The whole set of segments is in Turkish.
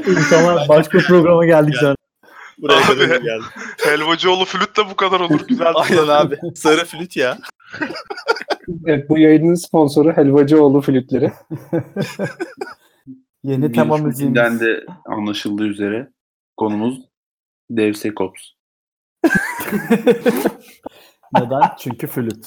İnsanlar başka programa geldik zaten. Buraya Abi, kadar geldi. Helvacıoğlu flüt de bu kadar olur. Güzel. Aynen abi. Sarı flüt ya. Evet, bu yayının sponsoru Helvacıoğlu Flütleri. Yeni tema müziğimiz. Girişimden de anlaşıldığı üzere konumuz DevSecOps. Neden? Çünkü flüt.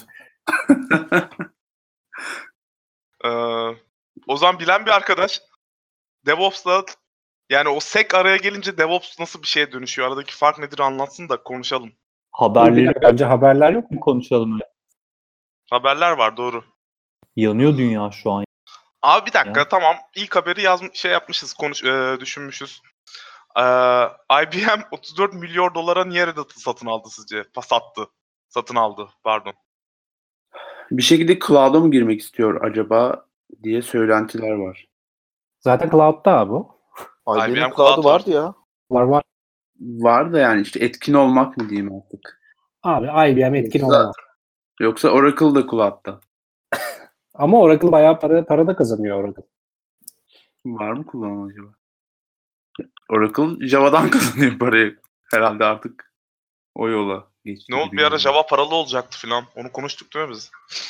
O zaman bilen bir arkadaş DevOps'la yani o sek araya gelince DevOps nasıl bir şeye dönüşüyor? Aradaki fark nedir anlatsın da konuşalım. Haberleri Önce haberler yok mu? konuşalım. Haberler var doğru. Yanıyor dünya şu an. Abi bir dakika Ya. tamam. İlk haberi yapmışız, düşünmüşüz. IBM 34 milyar dolara niye Red Hat'ı satın aldı sizce? Satın aldı pardon. Bir şekilde cloud'a mı girmek istiyor acaba diye söylentiler var. Zaten Cloud'da abi o. IBM IBM Cloud Cloud'u var. vardı ya. Var. Var da yani işte etkin olmak mı diyeyim artık. Abi IBM etkin Yoksa- olmaz. Yoksa Oracle da cloud'da. Ama Oracle bayağı para da kazanıyor Oracle. Var mı kullanan acaba? Oracle Java'dan kazanıyor parayı. Herhalde artık o yola geçti. Ne oldu bir ara Java paralı olacaktı filan. Onu konuştuk değil mi biz?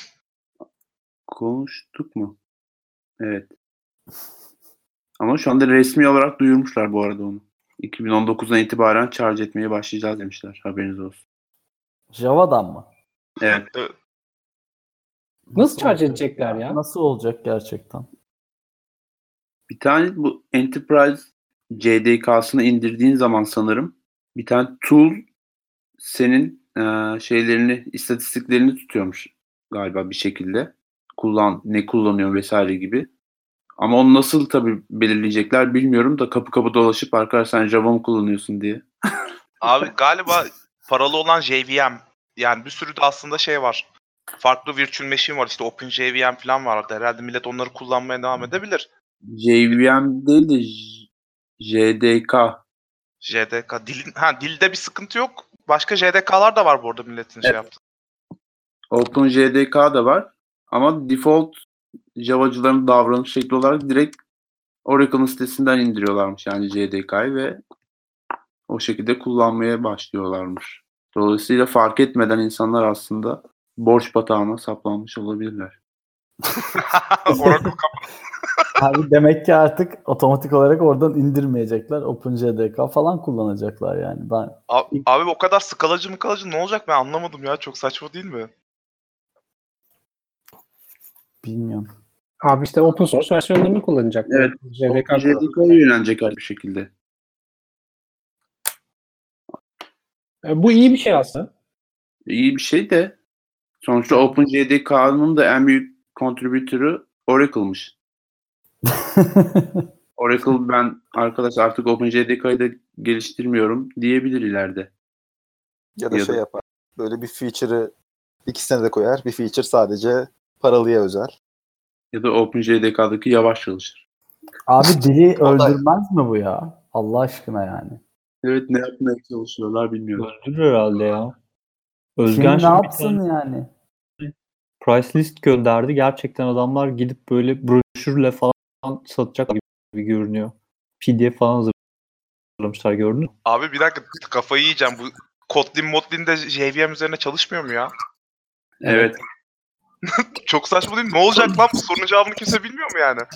Konuştuk mu? Evet. Ama şu anda resmi olarak duyurmuşlar bu arada onu. 2019'dan itibaren charge etmeye başlayacağız demişler. Haberiniz olsun. Java'dan mı? Evet. Evet. Nasıl charge edecekler ya? Nasıl olacak gerçekten? Bir tane bu Enterprise JDK'sını indirdiğin zaman sanırım bir tane tool senin istatistiklerini tutuyormuş galiba bir şekilde. Ne kullanıyor vesaire gibi. Ama onu nasıl tabii belirleyecekler bilmiyorum da kapı kapı dolaşıp arkadaşlar sen Java mı kullanıyorsun diye. Abi galiba paralı olan JVM yani bir sürü de aslında şey var. Farklı virtual machine var işte OpenJVM falan vardı. Herhalde millet onları kullanmaya devam edebilir. JVM değil de JDK. JDK. Dilde bir sıkıntı yok. Başka JDK'lar da var bu arada milletin şey yaptığı. OpenJDK da var. Ama default Java'cıların davranış şekli olarak direkt Oracle'ın sitesinden indiriyorlarmış yani JDK'yı ve o şekilde kullanmaya başlıyorlarmış. Dolayısıyla fark etmeden insanlar aslında borç batağına saplanmış olabilirler. Oracle Abi demek ki artık otomatik olarak oradan indirmeyecekler. OpenJDK falan kullanacaklar yani. Abi o kadar skalacı ne olacak ben anlamadım ya. Çok saçma değil mi? Bilmiyorum. Abi işte open source versiyonlarını kullanacak. Evet. JDK'ya yönelecekler bir şekilde. Bu iyi bir şey aslında. İyi bir şey de sonuçta OpenJDK'nın da en büyük contributor'ı Oracle'mış. Oracle ben arkadaş artık OpenJDK'yı da geliştirmiyorum diyebilir ileride. Ya da Ya şey da- yapar. Böyle bir feature'ı ikisine de koyar. Bir feature sadece paralıya özel. Ya da OpenJDK'daki yavaş çalışır. Abi dili O da- öldürmez mi bu ya? Allah aşkına yani. Evet ne yapmaya çalışıyorlar bilmiyorum. Öldürür herhalde ya. Kim Özgen ne şimdi bir yapsın tane yani? price list gönderdi. Gerçekten adamlar gidip böyle broşürle falan satacak gibi görünüyor. PDF falan hazırlamışlar gördün mü? Abi bir dakika kafayı yiyeceğim. Bu Kotlin de JVM üzerine çalışmıyor mu ya? Evet. Çok saçma değil mi? Ne olacak lan bu sorunun cevabını kimse bilmiyor mu yani?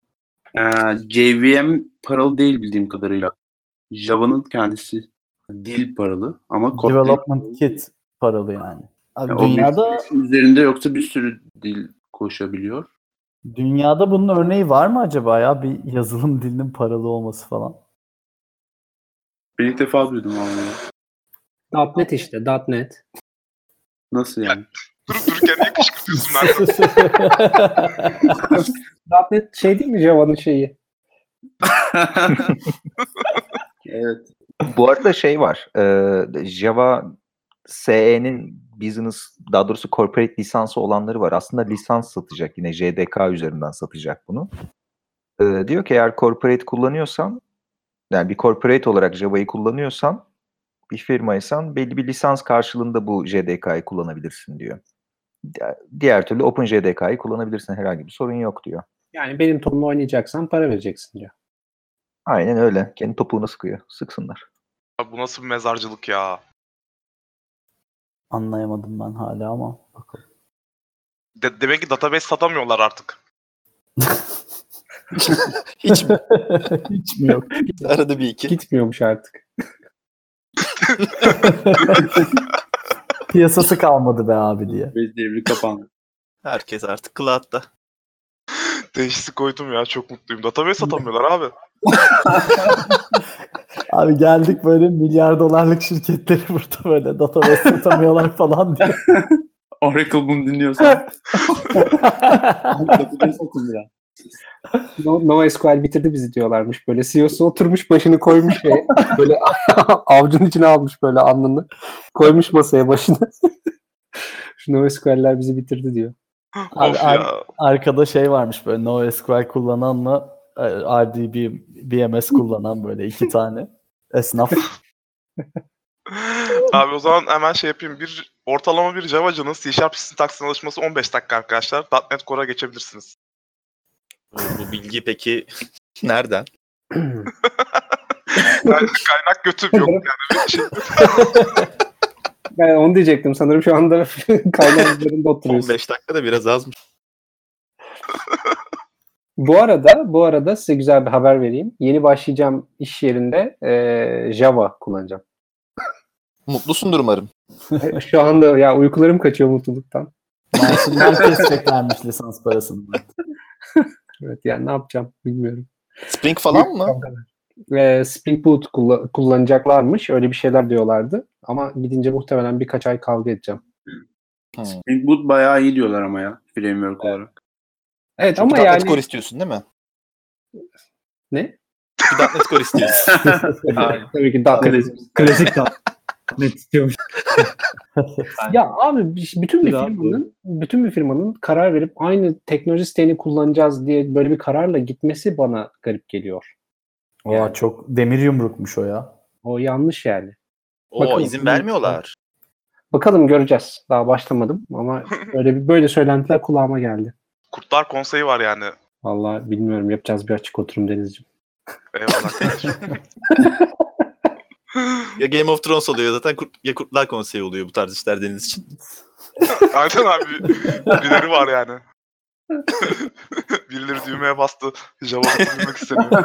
JVM paralı değil bildiğim kadarıyla. Java'nın kendisi dil paralı ama Kotlin Development kit paralı yani. Abi o dünyada bir üzerinde yoksa bir sürü dil koşabiliyor. bunun örneği var mı acaba ya? Bir yazılım dilinin paralı olması falan. Ben ilk defa duydum vallahi. .NET işte. .NET. Nasıl yani? Durup dururken niye kışkırtıyorsun ben? .NET şey değil mi Java'nın şeyi? Evet. Bu arada şey var. Java SE'nin business, daha doğrusu corporate lisansı olanları var. Aslında lisans satacak yine JDK üzerinden satacak bunu. Diyor ki eğer corporate kullanıyorsan, yani bir corporate olarak Java'yı kullanıyorsan, bir firmaysan belli bir lisans karşılığında bu JDK'yı kullanabilirsin diyor. Diğer türlü OpenJDK'yı kullanabilirsin, herhangi bir sorun yok diyor. Yani benim tonla oynayacaksan para vereceksin diyor. Aynen öyle. Kendi topuğuna sıkıyor. Sıksınlar. Abi bu nasıl bir mezarcılık ya? Anlayamadım ben hala ama bakalım. Demek ki database satamıyorlar artık. Hiç mi? Hiç mi yok? Arada bir iki. Gitmiyormuş artık. Piyasası kalmadı be abi diye. Bez devri kapandı. Herkes artık cloud'da. Teşhisi koydum ya, çok mutluyum. Database satamıyorlar abi. Abi geldik böyle milyar dolarlık şirketleri burada böyle database satamıyorlar falan diye. Oracle bunu dinliyorsan. NoSQL bitirdi bizi diyorlarmış. Böyle CEO'su oturmuş başını koymuş şey. Böyle avucunun içine almış böyle alnını. Koymuş masaya başını. Şu NoSQL'ler bizi bitirdi diyor. Abi, Of ya. arkada şey varmış böyle NoSQL kullananla RDB, BMS kullanan böyle iki tane esnaf. Abi o zaman hemen şey yapayım. Ortalama bir Java'cının C# sintaksine alışması 15 dakika arkadaşlar. .NET Core'a geçebilirsiniz. Bu bilgi peki nereden? Kaynak götüm yok yani. Bir şey. Ben onu diyecektim. Sanırım şu anda kaynak üzerinde oturuyorsun. 15 dakika da biraz azmış. Bu arada size güzel bir haber vereyim. Yeni başlayacağım iş yerinde Java kullanacağım. Mutlusundur umarım. Şu anda ya uykularım kaçıyor mutluluktan. Maaşından keseceklermiş lisans parasını. Evet yani ne yapacağım bilmiyorum. Spring falan mı? Spring Boot kullanacaklarmış. Öyle bir şeyler diyorlardı. Ama gidince muhtemelen birkaç ay kavga edeceğim. Spring Boot bayağı iyi diyorlar ama ya. Framework olarak. Evet Çünkü ama .NET yani... Core istiyorsun değil mi? Ne? Çünkü .NET Core istiyorsun. Tabii ki Klasik net istiyormuş. Ya abi bütün bir firmanın karar verip aynı teknoloji siteni kullanacağız diye böyle bir kararla gitmesi bana garip geliyor. Oha çok demir yumrukmuş o ya. O yanlış yani. Oo, Bakalım. izin vermiyorlar. Bakalım göreceğiz. Daha başlamadım ama böyle söylentiler kulağıma geldi. Kurtlar Konseyi var yani. Vallahi bilmiyorum, yapacağız bir açık oturum Denizciğim. Eyvallah kardeşim. Ya Game of Thrones oluyor zaten ya Kurtlar Konseyi oluyor bu tarz işler Deniz için. Aynen abi. Birileri var yani. Birileri düğmeye bastı. Java'da bilmek istemiyor.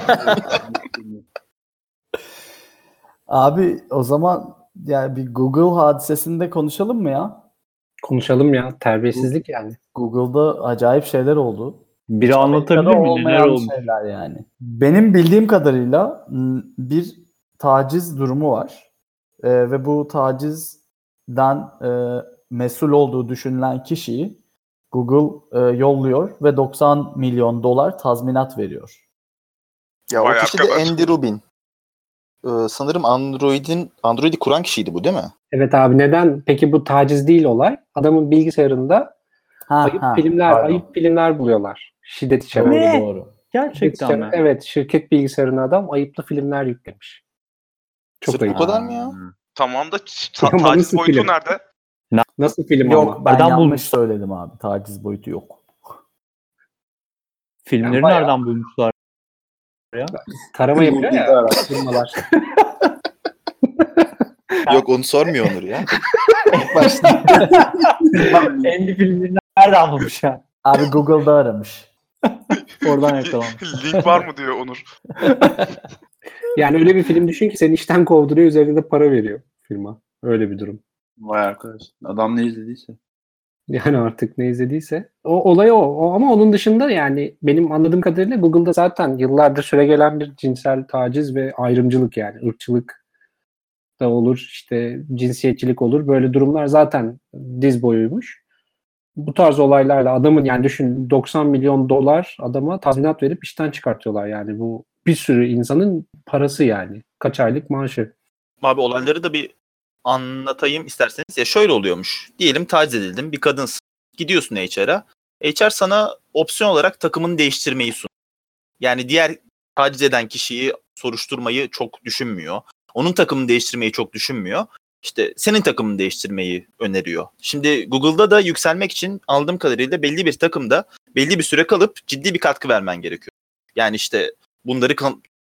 Abi o zaman yani bir Google hadisesinde konuşalım mı ya? Konuşalım ya. Terbiyesizlik yani. Google'da acayip şeyler oldu. Biri anlatabilir mi? Neler Olmayan olmuş? şeyler yani. Benim bildiğim kadarıyla bir taciz durumu var. Ve bu tacizden mesul olduğu düşünülen kişiyi Google yolluyor ve 90 milyon dolar tazminat veriyor. Ya Vay o kişi de arkadaş. Andy Rubin. Sanırım Android'i kuran kişiydi bu değil mi? Evet abi, neden? Peki bu taciz değil olay. Adamın bilgisayarında ayıp filmler buluyorlar. Şiddet içeren. Ne? Doğru. Gerçekten mi? Evet, şirket bilgisayarına adam ayıplı filmler yüklemiş. Çok Sırf ayıp. bu kadar mı ya? Tamam da Ama taciz nasıl boyutu film? nerede? Nasıl film Yok ama? ben Nereden yanlış bulmuş? söyledim abi. Taciz boyutu yok. Filmleri Yani bayağı- nereden bulmuşlar? Tarama yapıyor ya firmalar. Yok onu sormuyor Onur ya. Kendi filmlerini nereden bulmuş ya? Abi Google'da aramış. Oradan yakalanmış. Link var mı diyor Onur. Yani öyle bir film düşün ki seni işten kovduruyor, üzerinde de para veriyor firma. Öyle bir durum. Vay arkadaş. Adam ne izlediyse. Yani artık ne izlediyse. O olay o. Ama onun dışında yani benim anladığım kadarıyla Google'da zaten yıllardır süregelen bir cinsel taciz ve ayrımcılık, yani ırkçılık da olur, işte cinsiyetçilik olur. Böyle durumlar zaten diz boyuymuş. Bu tarz olaylarla adamın, yani düşün, 90 milyon dolar adama tazminat verip işten çıkartıyorlar. Yani bu bir sürü insanın parası yani. Kaç aylık maaşı. Abi olayları da bir anlatayım isterseniz. Ya şöyle oluyormuş. Diyelim taciz edildin, bir kadınsın. Gidiyorsun HR'a. HR sana opsiyon olarak takımını değiştirmeyi sunuyor. Yani diğer taciz eden kişiyi soruşturmayı çok düşünmüyor. Onun takımını değiştirmeyi çok düşünmüyor. İşte senin takımını değiştirmeyi öneriyor. Şimdi Google'da da yükselmek için aldığım kadarıyla belli bir takımda belli bir süre kalıp ciddi bir katkı vermen gerekiyor. Yani işte bunları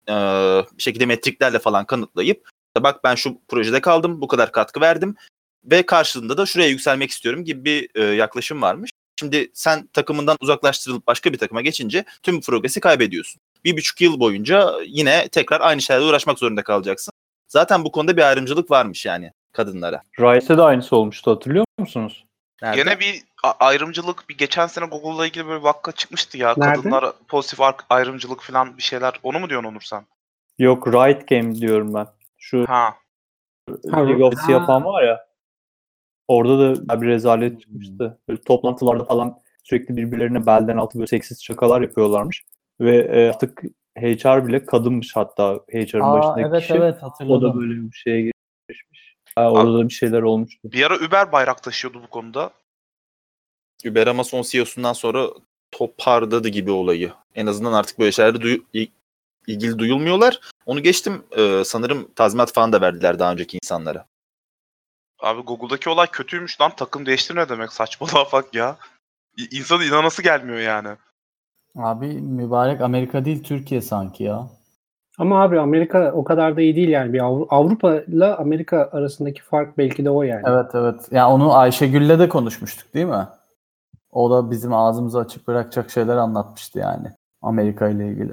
bir şekilde metriklerle falan kanıtlayıp bak ben şu projede kaldım, bu kadar katkı verdim ve karşılığında da şuraya yükselmek istiyorum gibi bir yaklaşım varmış. Şimdi sen takımından uzaklaştırılıp başka bir takıma geçince tüm progresi kaybediyorsun. 1,5 yıl boyunca yine tekrar aynı şeylerle uğraşmak zorunda kalacaksın. Zaten bu konuda bir ayrımcılık varmış yani kadınlara. Rice'de de aynısı olmuştu, hatırlıyor musunuz? Nerede? Gene bir ayrımcılık, bir geçen sene Google'la ilgili böyle bir vaka çıkmıştı ya. Nerede? Kadınlar pozitif ayrımcılık falan bir şeyler. Onu mu diyorsun Onur sen? Yok, Riot Game diyorum ben. Şu Ha. League of Legends yapan var ya. Orada da bir rezalet çıkmıştı. Böyle toplantılarda falan sürekli birbirlerine belden altı böyle seksist şakalar yapıyorlarmış. Ve artık HR bile kadınmış, hatta HR'ın başındaki evet kişi. evet O da hatırladım. böyle bir şeye girişmiş. Orada da bir şeyler olmuştu. Bir ara Uber bayrak taşıyordu bu konuda. Uber ama son CEO'sundan sonra toparladı gibi olayı. En azından artık böyle şeylerde ilgili duyulmuyorlar. Onu geçtim, sanırım tazminat falan da verdiler daha önceki insanlara. Abi Google'daki olay kötüymüş lan. Takım değiştirme demek, saçmalığa bak ya. İnsanın inanası gelmiyor yani. Abi mübarek Amerika değil Türkiye sanki ya. Ama abi Amerika o kadar da iyi değil yani. Bir Avrupa ile Amerika arasındaki fark belki de o yani. Evet evet. Ya onu Ayşegül'le de konuşmuştuk değil mi? O da bizim ağzımızı açık bırakacak şeyler anlatmıştı yani. Amerika ile ilgili.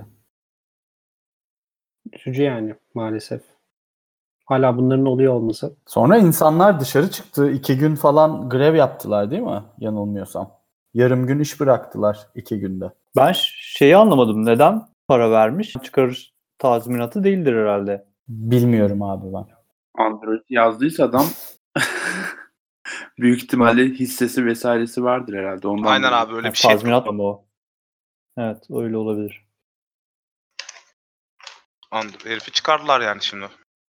Üzücü yani maalesef. Hala bunların oluyor olması. Sonra insanlar dışarı çıktı. 2 gün falan grev yaptılar değil mi? Yanılmıyorsam. Yarım gün iş bıraktılar 2 günde. Ben şeyi anlamadım. Neden para vermiş? Çıkarış tazminatı değildir herhalde. Bilmiyorum abi ben. Android yazdıysa adam büyük ihtimalle hissesi vesairesi vardır herhalde. Ondan Aynen dolayı. abi, öyle bir şey. Tazminat mı o? Evet, öyle olabilir. Herifi çıkardılar yani şimdi.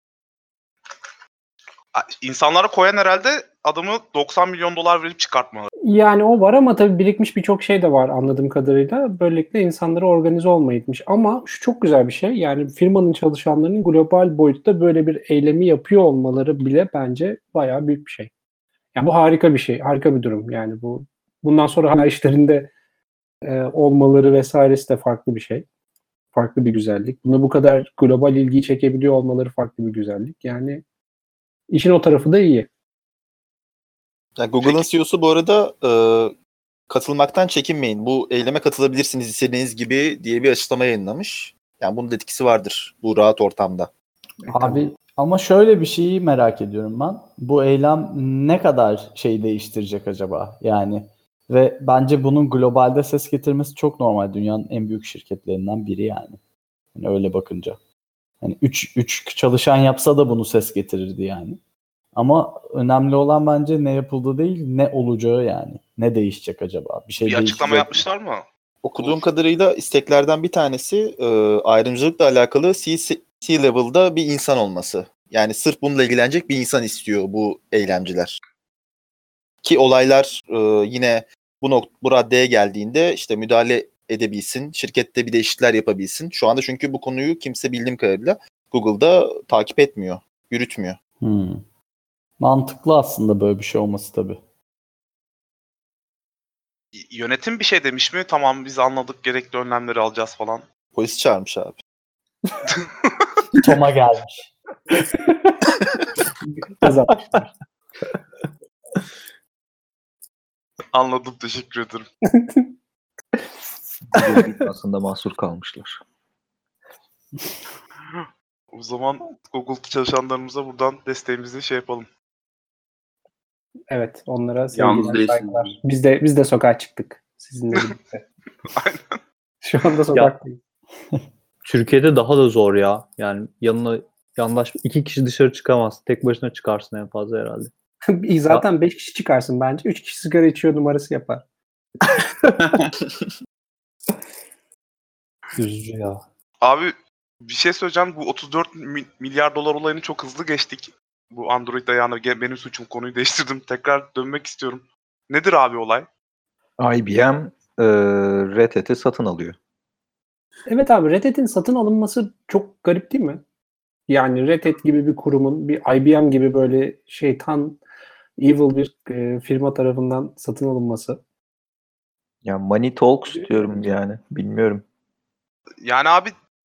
İnsanlara koyan herhalde adamı 90 milyon dolar verip çıkartmaları. Yani o var ama tabii birikmiş birçok şey de var anladığım kadarıyla. Böylelikle insanlara organize olmayı itmiş. Ama şu çok güzel bir şey. Yani firmanın çalışanlarının global boyutta böyle bir eylemi yapıyor olmaları bile bence bayağı büyük bir şey. Yani bu harika bir şey. Harika bir durum. Yani bundan sonra hala işlerinde olmaları vesairesi de farklı bir şey. Farklı bir güzellik. Buna bu kadar global ilgiyi çekebiliyor olmaları farklı bir güzellik. Yani işin o tarafı da iyi. Yani Google'ın CEO'su bu arada katılmaktan çekinmeyin. Bu eyleme katılabilirsiniz istediğiniz gibi diye bir açıklama yayınlamış. Yani bunun da etkisi vardır bu rahat ortamda. Abi ama şöyle bir şeyi merak ediyorum ben. Bu eylem ne kadar şey değiştirecek acaba? Yani ve bence bunun globalde ses getirmesi çok normal. Dünyanın en büyük şirketlerinden biri yani. Yani öyle bakınca. Hani 3 çalışan yapsa da bunu ses getirirdi yani. Ama önemli olan bence ne yapıldığı değil, ne olacağı yani. Ne değişecek acaba? Bir şey Bir açıklama değişecek mi? yapmışlar mı? Okuduğum kadarıyla isteklerden bir tanesi ayrımcılıkla alakalı C-level'da bir insan olması. Yani sırf bununla ilgilenecek bir insan istiyor bu eylemciler. Ki olaylar yine bu raddeye geldiğinde işte müdahale edebilsin, şirkette bir değişiklikler yapabilsin. Şu anda çünkü bu konuyu kimse bildiğim kadarıyla Google'da takip etmiyor, yürütmüyor. Mantıklı aslında böyle bir şey olması tabii. Yönetim bir şey demiş mi? Tamam, biz anladık, gerekli önlemleri alacağız falan. Polis çağırmış abi. Tom'a gelmiş. Anladım, teşekkür ederim. Aslında mahsur kalmışlar. O zaman Google çalışanlarımıza buradan desteğimizi şey yapalım. Evet, onlara Yalnız sevgiler, değilsiniz. saygılar. Biz de sokağa çıktık sizinle birlikte. Aynen. Şu anda sokaktayız. Türkiye'de daha da zor ya. Yani yandaş 2 kişi dışarı çıkamaz. Tek başına çıkarsın en fazla herhalde. Zaten 5 kişi çıkarsın bence. 3 kişi sigara içiyor numarası yapar. Üzücü ya. Abi bir şey söyleyeceğim. Bu 34 milyar dolar olayını çok hızlı geçtik. Bu Android ayağına benim suçum, konuyu değiştirdim. Tekrar dönmek istiyorum. Nedir abi olay? IBM Red Hat'i satın alıyor. Evet abi, Red Hat'in satın alınması çok garip değil mi? Yani Red Hat gibi bir kurumun bir IBM gibi böyle şeytan, evil bir firma tarafından satın alınması. Ya money talks diyorum yani. Bilmiyorum. Yani abi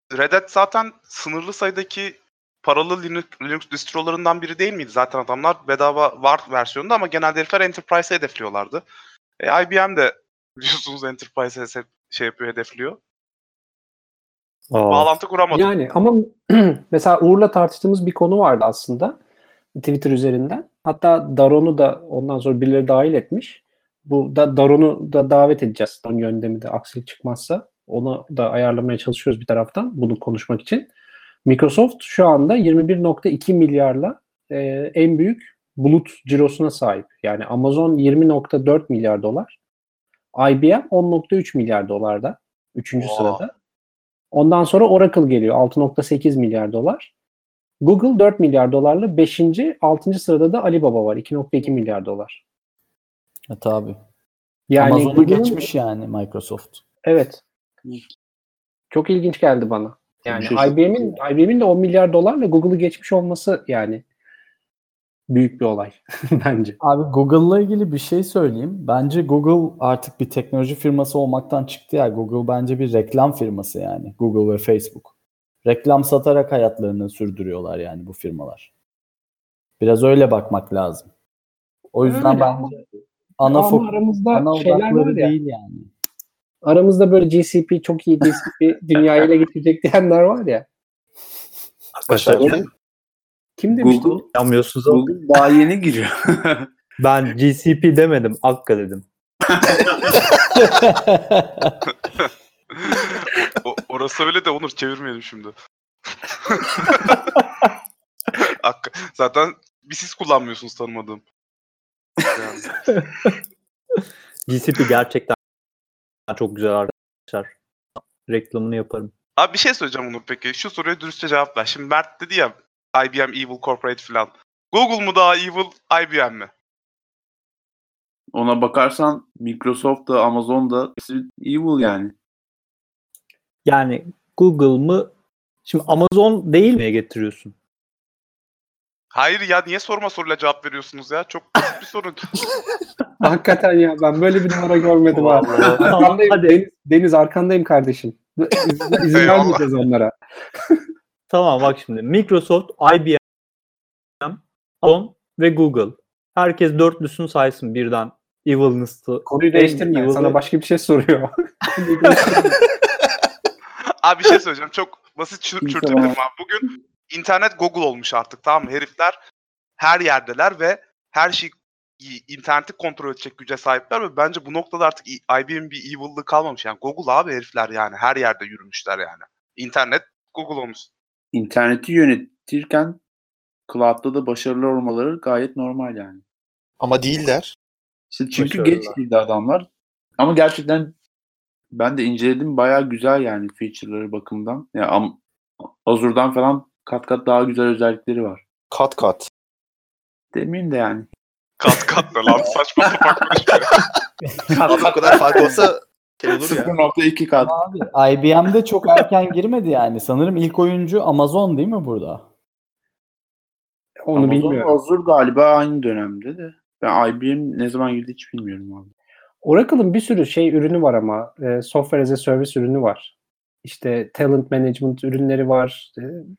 Red Hat zaten sınırlı sayıdaki paralı Linux distrolarından biri değil miydi? Zaten adamlar bedava var versiyonunda ama genelde herifler Enterprise'e hedefliyorlardı. IBM de biliyorsunuz Enterprise'e şey yapıyor, hedefliyor. Bağlantı kuramadım. Yani ama mesela Uğur'la tartıştığımız bir konu vardı aslında Twitter üzerinden. Hatta Daron'u da ondan sonra birileri dahil etmiş. Bu da Daron'u da davet edeceğiz. Daron yöndemi de aksilik çıkmazsa. Onu da ayarlamaya çalışıyoruz bir taraftan bunu konuşmak için. Microsoft şu anda 21.2 milyarla en büyük bulut cirosuna sahip. Yani Amazon 20.4 milyar dolar. IBM 10.3 milyar dolarda. 3. sırada. Ondan sonra Oracle geliyor 6.8 milyar dolar. Google 4 milyar dolarla 5. 6. sırada da Alibaba var 2.2 milyar dolar. Tabii. Yani Amazon'u Google'ın, geçmiş yani Microsoft. Evet. Çok ilginç geldi bana. Yani Şaşırtıcı. IBM'in de 10 milyar dolarla Google'ı geçmiş olması yani büyük bir olay bence. Abi Google'la ilgili bir şey söyleyeyim. Bence Google artık bir teknoloji firması olmaktan çıktı ya. Google bence bir reklam firması yani. Google ve Facebook. Reklam satarak hayatlarını sürdürüyorlar yani bu firmalar. Biraz öyle bakmak lazım. O yüzden Öyle bence ama ana aramızda şeyler var odakları ya. değil yani. Aramızda böyle GCP çok iyi GCP dünyayı ele getirecek diyenler var ya. Arkadaşlar Kim demişti? Google, yanmıyorsunuz ama Google daha yeni giriyor. ben GCP demedim, Akka dedim. Orası öyle de Onur, çevirmeyelim şimdi. Zaten bir siz kullanmıyorsunuz tanımadığım. Yani. GCP gerçekten çok güzel arkadaşlar. Reklamını yaparım. Abi bir şey söyleyeceğim Onur peki. Şu soruya dürüstçe cevap ver. Şimdi Mert dedi ya IBM Evil Corporate falan. Google mu daha evil, IBM mi? Ona bakarsan Microsoft da Amazon da hepsi evil yani. Yani Google mı? Şimdi Amazon değil miye getiriyorsun? Hayır ya, niye sorma soruyla cevap veriyorsunuz ya? Çok basit bir sorun. Hakikaten ya ben böyle bir numara görmedim ha. Arkandayım, Hadi. Deniz arkandayım kardeşim. İzin Eyvallah. vermeyeceğiz onlara. Tamam bak şimdi. Microsoft, IBM, Amazon ve Google. Herkes dörtlüsünü saysın birden. Evilness'ı. Konuyu değiştirme. Evil'ı- Sana başka bir şey soruyor. Abi bir şey söyleyeceğim. Çok basit çürütebilirim Tamam. abi. Bugün internet Google olmuş artık, tamam mı? Herifler her yerdeler ve her şey interneti kontrol edecek güce sahipler ve bence bu noktada artık IBM'in bir evil'lığı kalmamış. Yani Google abi herifler, yani her yerde yürümüşler yani. İnternet Google olmuş. İnterneti yönetirken cloud'da da başarılı olmaları gayet normal yani. Ama değiller. İşte çünkü Başarılı. geç girdi adamlar. Ama gerçekten ben de inceledim. Bayağı güzel yani feature'ları bakımından. Ya Azure'dan falan kat kat daha güzel özellikleri var. Kat kat. Demeyeyim de yani. Kat da lan, saçma sapan konuşuyor. Abi o kadar fark olsa şey olur ya. 0.2 kat. Abi IBM'de çok erken girmedi yani. Sanırım ilk oyuncu Amazon değil mi burada? Onu Amazon bilmiyorum. Azure galiba aynı dönemde de. Ben IBM ne zaman girdi hiç bilmiyorum abi. Oracle'ın bir sürü şey ürünü var ama. Software as a Service ürünü var. İşte talent management ürünleri var.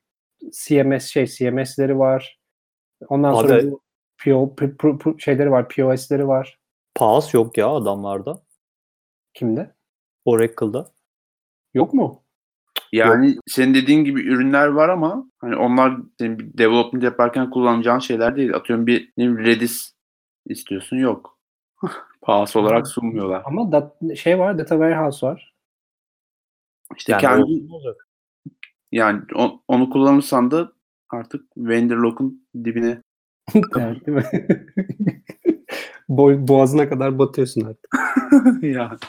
CMS'leri var. Ondan Abi- sonra bu şeyleri var. POS'leri var. PaaS yok ya adamlarda. Kimde? Oracle'da. Yok mu? Yani senin dediğin gibi ürünler var ama hani onlar senin bir development yaparken kullanacağın şeyler değil. Atıyorum bir Redis istiyorsun, yok. PaaS olarak sunmuyorlar. Ama şey var, Data Warehouse var. İşte Yani kendi olsun, ne olacak? yani onu kullanırsan da artık vendor lock'un dibine. Evet, değil mi? Boğazına kadar batıyorsun artık. Ya.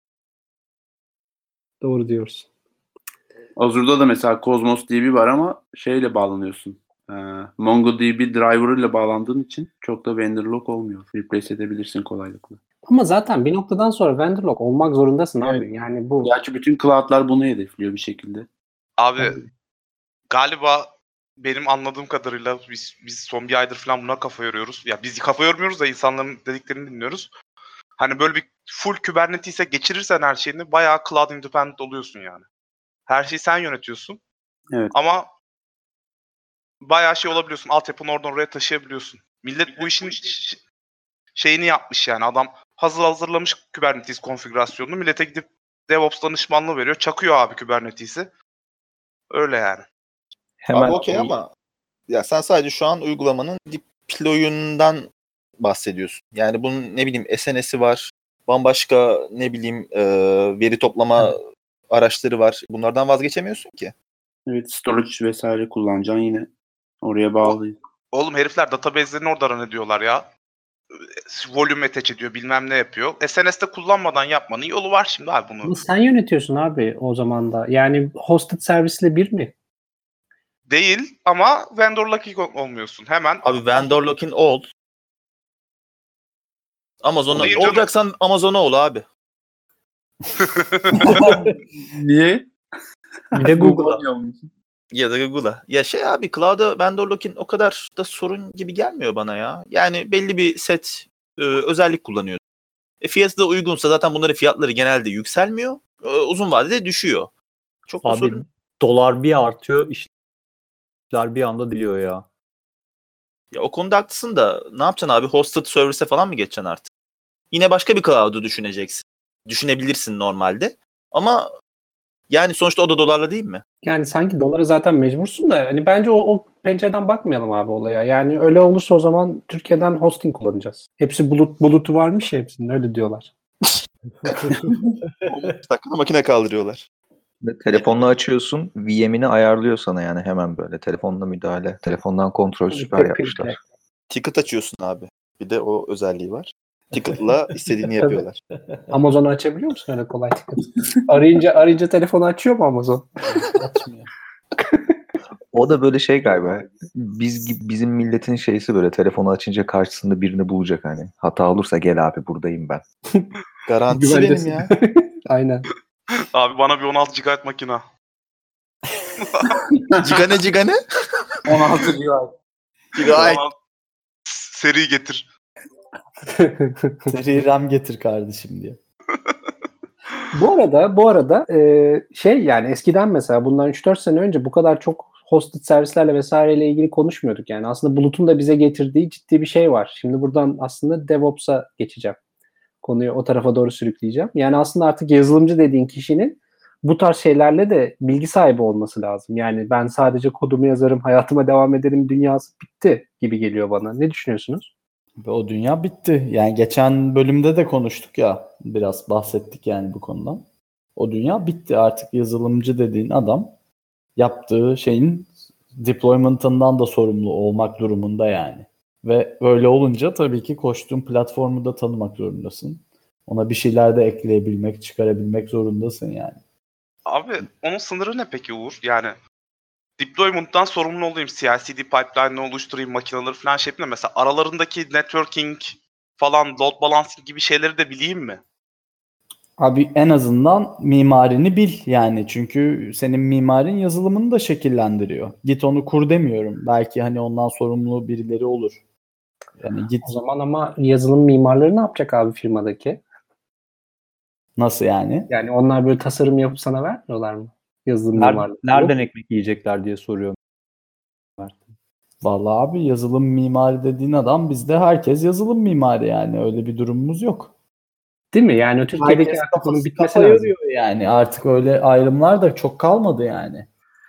Doğru diyorsun. Azure'da da mesela Cosmos DB var ama şeyle bağlanıyorsun. MongoDB driver ile bağlandığın için çok da vendor lock olmuyor. Replace edebilirsin kolaylıkla. Ama zaten bir noktadan sonra vendor lock olmak zorundasın abi. Yani bu Gerçi bütün cloud'lar bunu hedefliyor bir şekilde. Abi galiba benim anladığım kadarıyla biz son bir aydır falan buna kafa yoruyoruz. Ya biz kafa yormuyoruz da insanların dediklerini dinliyoruz. Hani böyle bir full Kubernetes'e geçirirsen her şeyini bayağı cloud independent oluyorsun yani. Her şeyi sen yönetiyorsun. Evet. Ama bayağı şey olabiliyorsun. Altyapını oradan oraya taşıyabiliyorsun. Millet bu işin şeyini yapmış yani. Adam hazırlamış Kubernetes konfigürasyonunu. Millete gidip DevOps danışmanlığı veriyor. Çakıyor abi Kubernetes'i. Öyle yani. Hemen Abi okey ama ya sen sadece şu an uygulamanın deploy'undan bahsediyorsun. Yani bunun ne bileyim SNS'i var. Bambaşka ne bileyim veri toplama araçları var. Bunlardan vazgeçemiyorsun ki. Evet, storage vesaire kullanacaksın yine. Oraya bağlı. Oğlum herifler database'lerini orada run ediyorlar ya. Volume attach ediyor, bilmem ne yapıyor. SNS'te kullanmadan yapmanın yolu var şimdi abi bunu. Bunu sen yönetiyorsun abi o zaman da. Yani hosted servisle bir mi? Değil ama vendor locking olmuyorsun. Hemen Abi vendor lock-in ol. Amazon'a Olayım canım. olacaksan Amazon'a ol abi. Niye? Bir de Google'a. Ya da Google'a. Ya şey abi cloud'a vendor lock-in o kadar da sorun gibi gelmiyor bana ya. Yani belli bir set özellik kullanıyor. Fiyatı da uygunsa zaten bunların fiyatları genelde yükselmiyor. Uzun vadede düşüyor. Çok da Abi sorun. dolar bir artıyor, işler bir anda diliyor ya. Ya o konuda haklısın da ne yapacaksın abi? Hosted service'e falan mı geçeceksin artık? Yine başka bir cloud'u düşüneceksin. Düşünebilirsin normalde. Ama yani sonuçta o da dolarla değil mi? Yani sanki dolara zaten mecbursun da hani bence o pencereden bakmayalım abi olaya. Yani öyle olursa o zaman Türkiye'den hosting kullanacağız. Hepsi bulutu varmış ya hepsinin öyle diyorlar. 15 dakikada makine kaldırıyorlar. telefonla açıyorsun, VM'ini ayarlıyor sana yani hemen böyle. Telefonla müdahale, telefondan kontrol süper yapmışlar. Ticket açıyorsun abi. Bir de o özelliği var. Ticket'la istediğini yapıyorlar. Amazon'u açabiliyor musun öyle kolay ticket? Arayınca telefonu açıyor mu Amazon? Açmıyor. O da böyle şey galiba. Bizim milletin şeysi böyle telefonu açınca karşısında birini bulacak hani. Hata olursa gel abi buradayım ben. Garantisi benim Güvencesi. ya. Aynen. abi bana bir 16 GB makine. Ciga ne? 16 GB. Gigabyte. Seri getir. Seri RAM getir kardeşim diye. Bu arada şey yani eskiden mesela bundan 3-4 sene önce bu kadar çok hosted servislerle vesaireyle ilgili konuşmuyorduk. Yani aslında bulutun da bize getirdiği ciddi bir şey var. Şimdi buradan aslında DevOps'a geçeceğim. Konuyu o tarafa doğru sürükleyeceğim. Yani aslında artık yazılımcı dediğin kişinin bu tarz şeylerle de bilgi sahibi olması lazım. Yani ben sadece kodumu yazarım, hayatıma devam ederim, dünyası bitti gibi geliyor bana. Ne düşünüyorsunuz? Ve o dünya bitti. Yani geçen bölümde de konuştuk ya. Biraz bahsettik yani bu konudan. O dünya bitti. Artık yazılımcı dediğin adam yaptığı şeyin deployment'ından da sorumlu olmak durumunda yani. Ve öyle olunca tabii ki koştuğun platformu da tanımak zorundasın. Ona bir şeyler de ekleyebilmek, çıkarabilmek zorundasın yani. Abi onun sınırı ne peki Uğur? Yani deployment'tan sorumlu olayım. CI/CD pipeline'ını oluşturayım, makineleri falan şey yapayım da mesela aralarındaki networking falan, load balancing gibi şeyleri de bileyim mi? Abi en azından mimarini bil yani. Çünkü senin mimarin yazılımını da şekillendiriyor. Git onu kur demiyorum. Belki hani ondan sorumlu birileri olur. Yani git O zaman ama yazılım mimarları ne yapacak abi firmadaki? nasıl yani? Yani onlar böyle tasarım yapıp sana vermiyorlar mı? Yazılım mimarları. Nereden ekmek yiyecekler diye soruyorum. Vallahi abi yazılım mimari dediğin adam bizde herkes yazılım mimari yani. Öyle bir durumumuz yok. Değil mi? Yani Türkiye'deki Herkes artık onun bitmesi kafa lazım. yoruyor yani. Artık öyle ayrımlar da çok kalmadı yani.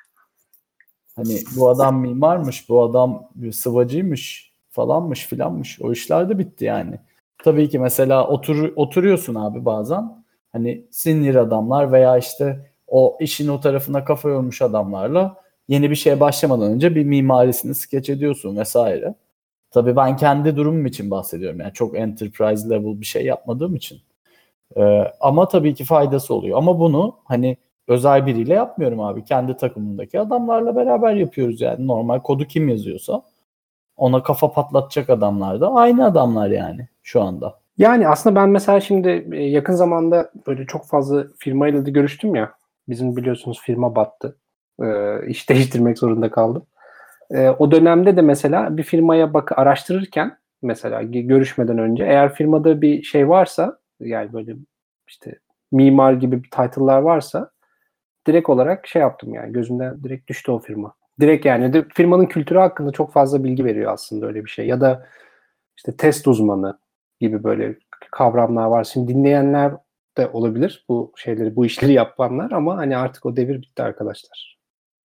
Hani bu adam mimarmış, bu adam sıvacıymış falanmış filanmış. O işler de bitti yani. Tabii ki mesela oturuyorsun abi bazen. Hani senior adamlar veya işte o işin o tarafına kafa yormuş adamlarla yeni bir şeye başlamadan önce bir mimarisini sketch ediyorsun vesaire. Tabii ben kendi durumum için bahsediyorum. Yani çok enterprise level bir şey yapmadığım için. Ama tabii ki faydası oluyor. Ama bunu hani özel biriyle yapmıyorum abi. Kendi takımımdaki adamlarla beraber yapıyoruz yani. Normal kodu kim yazıyorsa ona kafa patlatacak adamlar da aynı adamlar yani şu anda. Yani aslında ben mesela şimdi yakın zamanda böyle çok fazla firmayla da görüştüm ya. Bizim biliyorsunuz firma battı. İş değiştirmek zorunda kaldım. O dönemde de mesela bir firmaya araştırırken mesela görüşmeden önce eğer firmada bir şey varsa yani böyle işte mimar gibi bir title'lar varsa direkt olarak şey yaptım yani. Gözümden direkt düştü o firma. Direkt yani firmanın kültürü hakkında çok fazla bilgi veriyor aslında öyle bir şey. Ya da işte test uzmanı gibi böyle kavramlar var. Şimdi dinleyenler de olabilir bu şeyleri, bu işleri yapanlar ama hani artık o devir bitti arkadaşlar.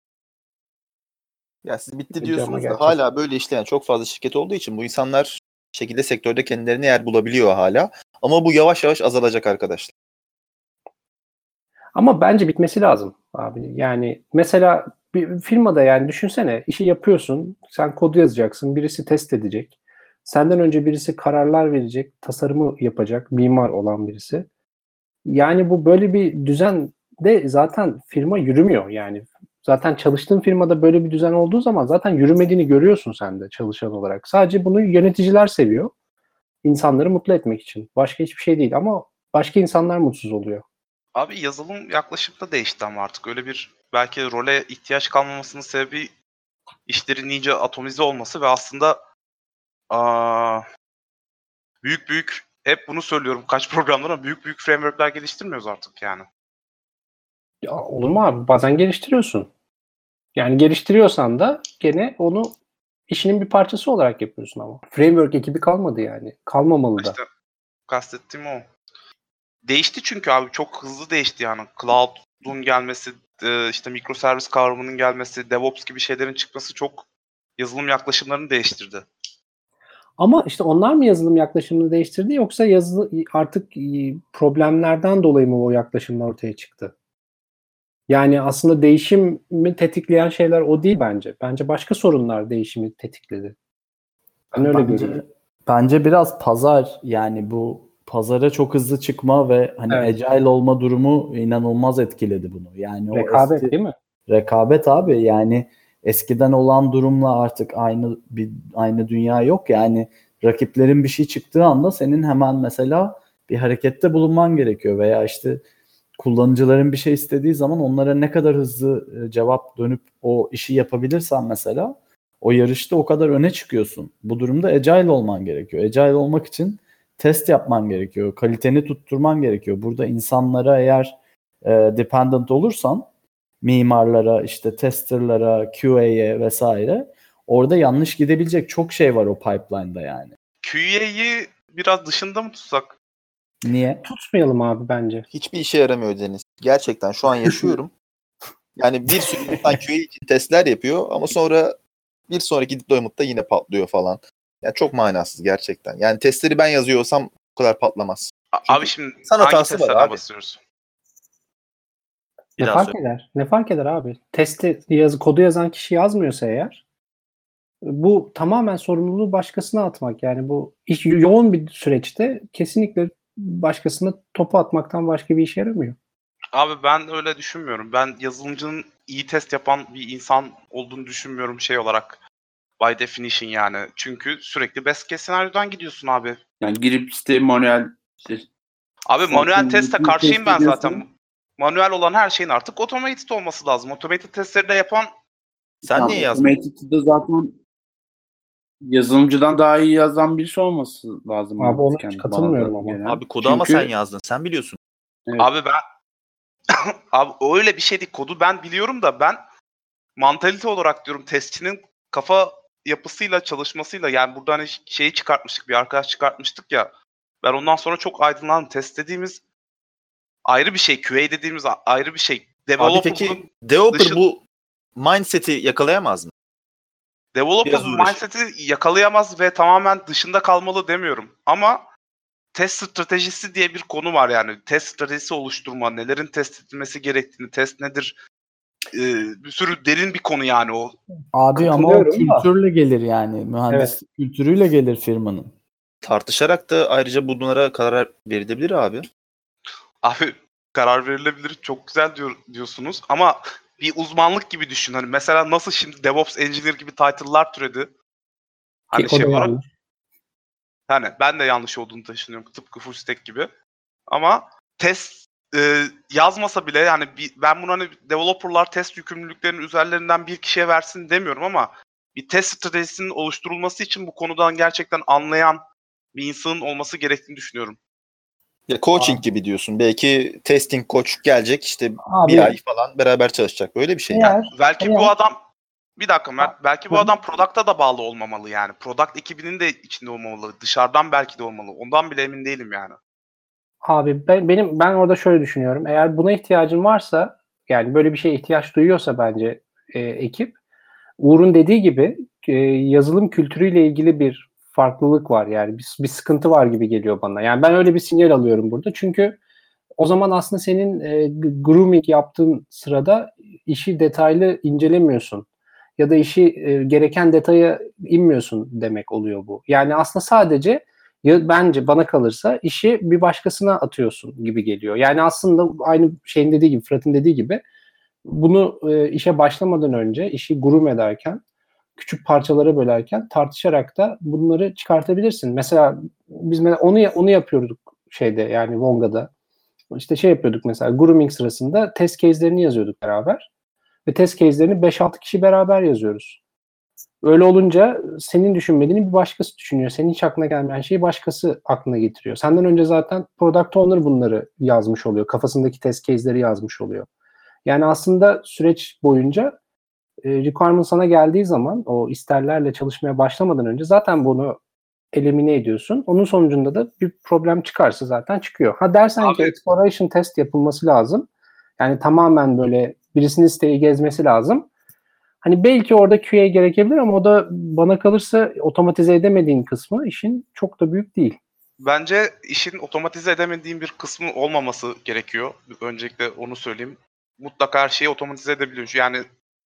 Ya siz bitti Cama diyorsunuz da gerçek. hala böyle işleyen çok fazla şirket olduğu için bu insanlar bir şekilde sektörde kendilerine yer bulabiliyor hala. Ama bu yavaş yavaş azalacak arkadaşlar. Ama bence bitmesi lazım abi. Yani mesela bir firmada yani düşünsene işi yapıyorsun, sen kodu yazacaksın, birisi test edecek. Senden önce birisi kararlar verecek, tasarımı yapacak, mimar olan birisi. Yani bu böyle bir düzende zaten firma yürümüyor yani. Zaten çalıştığın firmada böyle bir düzen olduğu zaman zaten yürümediğini görüyorsun sen de çalışan olarak. Sadece bunu yöneticiler seviyor. İnsanları mutlu etmek için. Başka hiçbir şey değil ama başka insanlar mutsuz oluyor. Abi yazılım yaklaşım da değişti ama artık öyle bir belki role ihtiyaç kalmamasının sebebi işlerin iyice atomize olması ve aslında büyük hep bunu söylüyorum kaç programda ama büyük framework'ler geliştirmiyoruz artık yani. Ya olur mu abi? Bazen geliştiriyorsun. Yani geliştiriyorsan da gene onu işinin bir parçası olarak yapıyorsun ama. Framework ekibi kalmadı yani. Kalmamalı da. İşte kastettiğim o. Değişti çünkü abi çok hızlı değişti yani. Cloud'un gelmesi, işte mikroservis kavramının gelmesi, DevOps gibi şeylerin çıkması çok yazılım yaklaşımlarını değiştirdi. Ama işte onlar mı yazılım yaklaşımını değiştirdi yoksa artık problemlerden dolayı mı o yaklaşımlar ortaya çıktı? Yani aslında değişimi tetikleyen şeyler o değil bence. Bence başka sorunlar değişimi tetikledi. Ben öyle görüyorum. Bence biraz pazar, yani bu pazara çok hızlı çıkma ve hani Evet. agile olma durumu inanılmaz etkiledi bunu. Yani o Rekabet değil mi? rekabet abi, yani eskiden olan durumla artık aynı dünya yok. Yani rakiplerin bir şey çıktığı anda senin hemen mesela bir harekette bulunman gerekiyor veya işte kullanıcıların bir şey istediği zaman onlara ne kadar hızlı cevap dönüp o işi yapabilirsen mesela o yarışta o kadar öne çıkıyorsun. Bu durumda agile olman gerekiyor. Agile olmak için test yapman gerekiyor. Kaliteni tutturman gerekiyor. Burada insanlara eğer dependent olursan, mimarlara, işte testerlara, QA'ye vesaire, orada yanlış gidebilecek çok şey var o pipeline'da yani. QA'yı biraz dışında mı tutsak? Niye? Tutmayalım abi bence. Hiçbir işe yaramıyor Deniz. Gerçekten şu an yaşıyorum. Yani bir sürü insan QA için testler yapıyor ama sonra bir sonraki deployment'ta yine patlıyor falan. Yani çok manasız gerçekten. Yani testleri ben yazıyorsam bu kadar patlamaz. Abi şimdi sana hangi hatası var testlerden abi. bahsediyoruz? Bir Ne daha fark söyle. eder? Ne fark eder abi? Kodu yazan kişi yazmıyorsa eğer bu tamamen sorumluluğu başkasına atmak. Yani bu iş yoğun bir süreçte kesinlikle başkasına topu atmaktan başka bir işe yaramıyor. Abi ben öyle düşünmüyorum. Ben yazılımcının iyi test yapan bir insan olduğunu düşünmüyorum şey olarak. By definition yani. Çünkü sürekli best case senaryodan gidiyorsun abi. Yani girip işte manuel işte Abi manuel fonksiyonel teste bir karşıyım test ben ediyorsun. zaten. Manuel olan her şeyin artık automated olması lazım. Automated testleri de yapan Sen Tamam, niye yazdın? Automated'da zaten yazılımcıdan daha iyi yazan birisi olması lazım Abi ona hiç mantıken bana katılmıyorum da ama. gelen. Abi kodu ama Çünkü sen yazdın. Sen biliyorsun. evet, abi ben abi öyle bir şey değil. Kodu ben biliyorum da ben mantalite olarak diyorum testçinin kafa yapısıyla çalışmasıyla yani burada hani şeyi çıkartmıştık bir arkadaş çıkartmıştık ya ben ondan sonra çok aydınlandım. Test dediğimiz ayrı bir şey. QA dediğimiz ayrı bir şey. Abi Developer peki developer dışı- bu mindset'i yakalayamaz mı? Developer Biraz bu uğraş. mindset'i yakalayamaz ve tamamen dışında kalmalı demiyorum. Ama test stratejisi diye bir konu var yani. Test stratejisi oluşturma, nelerin test edilmesi gerektiğini, test nedir? Bir sürü derin bir konu yani o. Abi ama o Katılıyorum da. kültürle gelir yani. Mühendislik kültürüyle gelir firmanın. Tartışarak da ayrıca bunlara karar verilebilir abi. Abi karar verilebilir çok güzel diyorsunuz ama bir uzmanlık gibi düşün. Hani mesela nasıl şimdi DevOps Engineer gibi title'lar türedi. Hani Ki o şey da olarak yanlış. hani ben de yanlış olduğunu düşünüyorum tıpkı full stack gibi. Ama test yazmasa bile yani ben bunu hani developerlar test yükümlülüklerinin üzerlerinden bir kişiye versin demiyorum ama bir test stratejisinin oluşturulması için bu konudan gerçekten anlayan bir insanın olması gerektiğini düşünüyorum. Ya coaching gibi diyorsun. Belki testing koç gelecek işte Abi, bir ay falan beraber çalışacak. Böyle bir şey. eğer, Belki eğer- bu adam bir dakika Mert, belki bu Hı. adam product'a da bağlı olmamalı yani. Product ekibinin de içinde olmamalı. Dışarıdan belki de olmalı. Ondan bile emin değilim yani. Abi ben orada şöyle düşünüyorum. Eğer buna ihtiyacın varsa, yani böyle bir şeye ihtiyaç duyuyorsa bence ekip, Uğur'un dediği gibi yazılım kültürüyle ilgili bir farklılık var. Yani bir sıkıntı var gibi geliyor bana. Yani ben öyle bir sinyal alıyorum burada. Çünkü o zaman aslında senin grooming yaptığın sırada işi detaylı incelemiyorsun. Ya da işi gereken detaya inmiyorsun demek oluyor bu. Yani aslında sadece bence bana kalırsa işi bir başkasına atıyorsun gibi geliyor. Yani aslında aynı şeyin dediği gibi, Fırat'ın dediği gibi, bunu işe başlamadan önce, işi groom ederken, küçük parçalara bölerken tartışarak da bunları çıkartabilirsin. Mesela biz onu yapıyorduk şeyde, yani Vonga'da. İşte şey yapıyorduk mesela, grooming sırasında test case'lerini yazıyorduk beraber. Ve test case'lerini 5-6 kişi beraber yazıyoruz. Öyle olunca senin düşünmediğini bir başkası düşünüyor. Senin hiç aklına gelmeyen şeyi başkası aklına getiriyor. Senden önce zaten product owner bunları yazmış oluyor. Kafasındaki test case'leri yazmış oluyor. Yani aslında süreç boyunca requirement sana geldiği zaman, o isterlerle çalışmaya başlamadan önce zaten bunu elimine ediyorsun. Onun sonucunda da bir problem çıkarsa zaten çıkıyor. Ha dersen ki Abi- exploration test yapılması lazım. Yani tamamen böyle birisinin siteyi gezmesi lazım. Hani belki orada QA gerekebilir ama o da bana kalırsa otomatize edemediğin kısmı işin çok da büyük değil. Bence işin otomatize edemediğim bir kısmı olmaması gerekiyor. Öncelikle onu söyleyeyim. Mutlaka her şeyi otomatize edebiliyorsun. Yani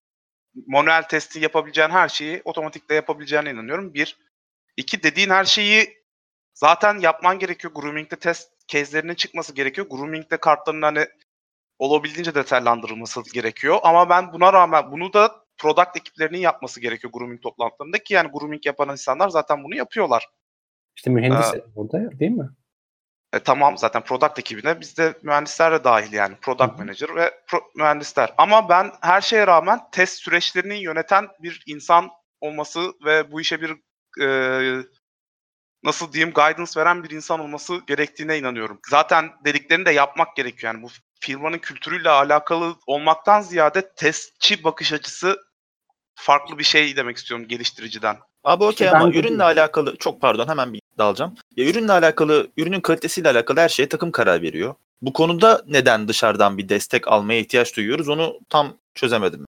manuel testi yapabileceğin her şeyi otomatikte yapabileceğine inanıyorum. Bir. İki, dediğin her şeyi zaten yapman gerekiyor. Grooming'de test case'lerinin çıkması gerekiyor. Grooming'de kartların hani olabildiğince detaylandırılması gerekiyor. Ama ben buna rağmen bunu da product ekiplerinin yapması gerekiyor grooming toplantılarında ki yani grooming yapan insanlar zaten bunu yapıyorlar. İşte mühendis orada değil mi? Tamam, zaten product ekibine bizde mühendisler de dahil yani. Product manager ve mühendisler. Ama ben her şeye rağmen test süreçlerini yöneten bir insan olması ve bu işe bir nasıl diyeyim, guidance veren bir insan olması gerektiğine inanıyorum. Zaten dediklerini de yapmak gerekiyor. Yani bu firmanın kültürüyle alakalı olmaktan ziyade testçi bakış açısı farklı bir şey demek istiyorum geliştiriciden. Abi okey İşte ama ben de ürünle değil. alakalı çok pardon hemen bir dalacağım. Ya ürünle alakalı, ürünün kalitesiyle alakalı her şeye takım karar veriyor. Bu konuda neden dışarıdan bir destek almaya ihtiyaç duyuyoruz onu tam çözemedim.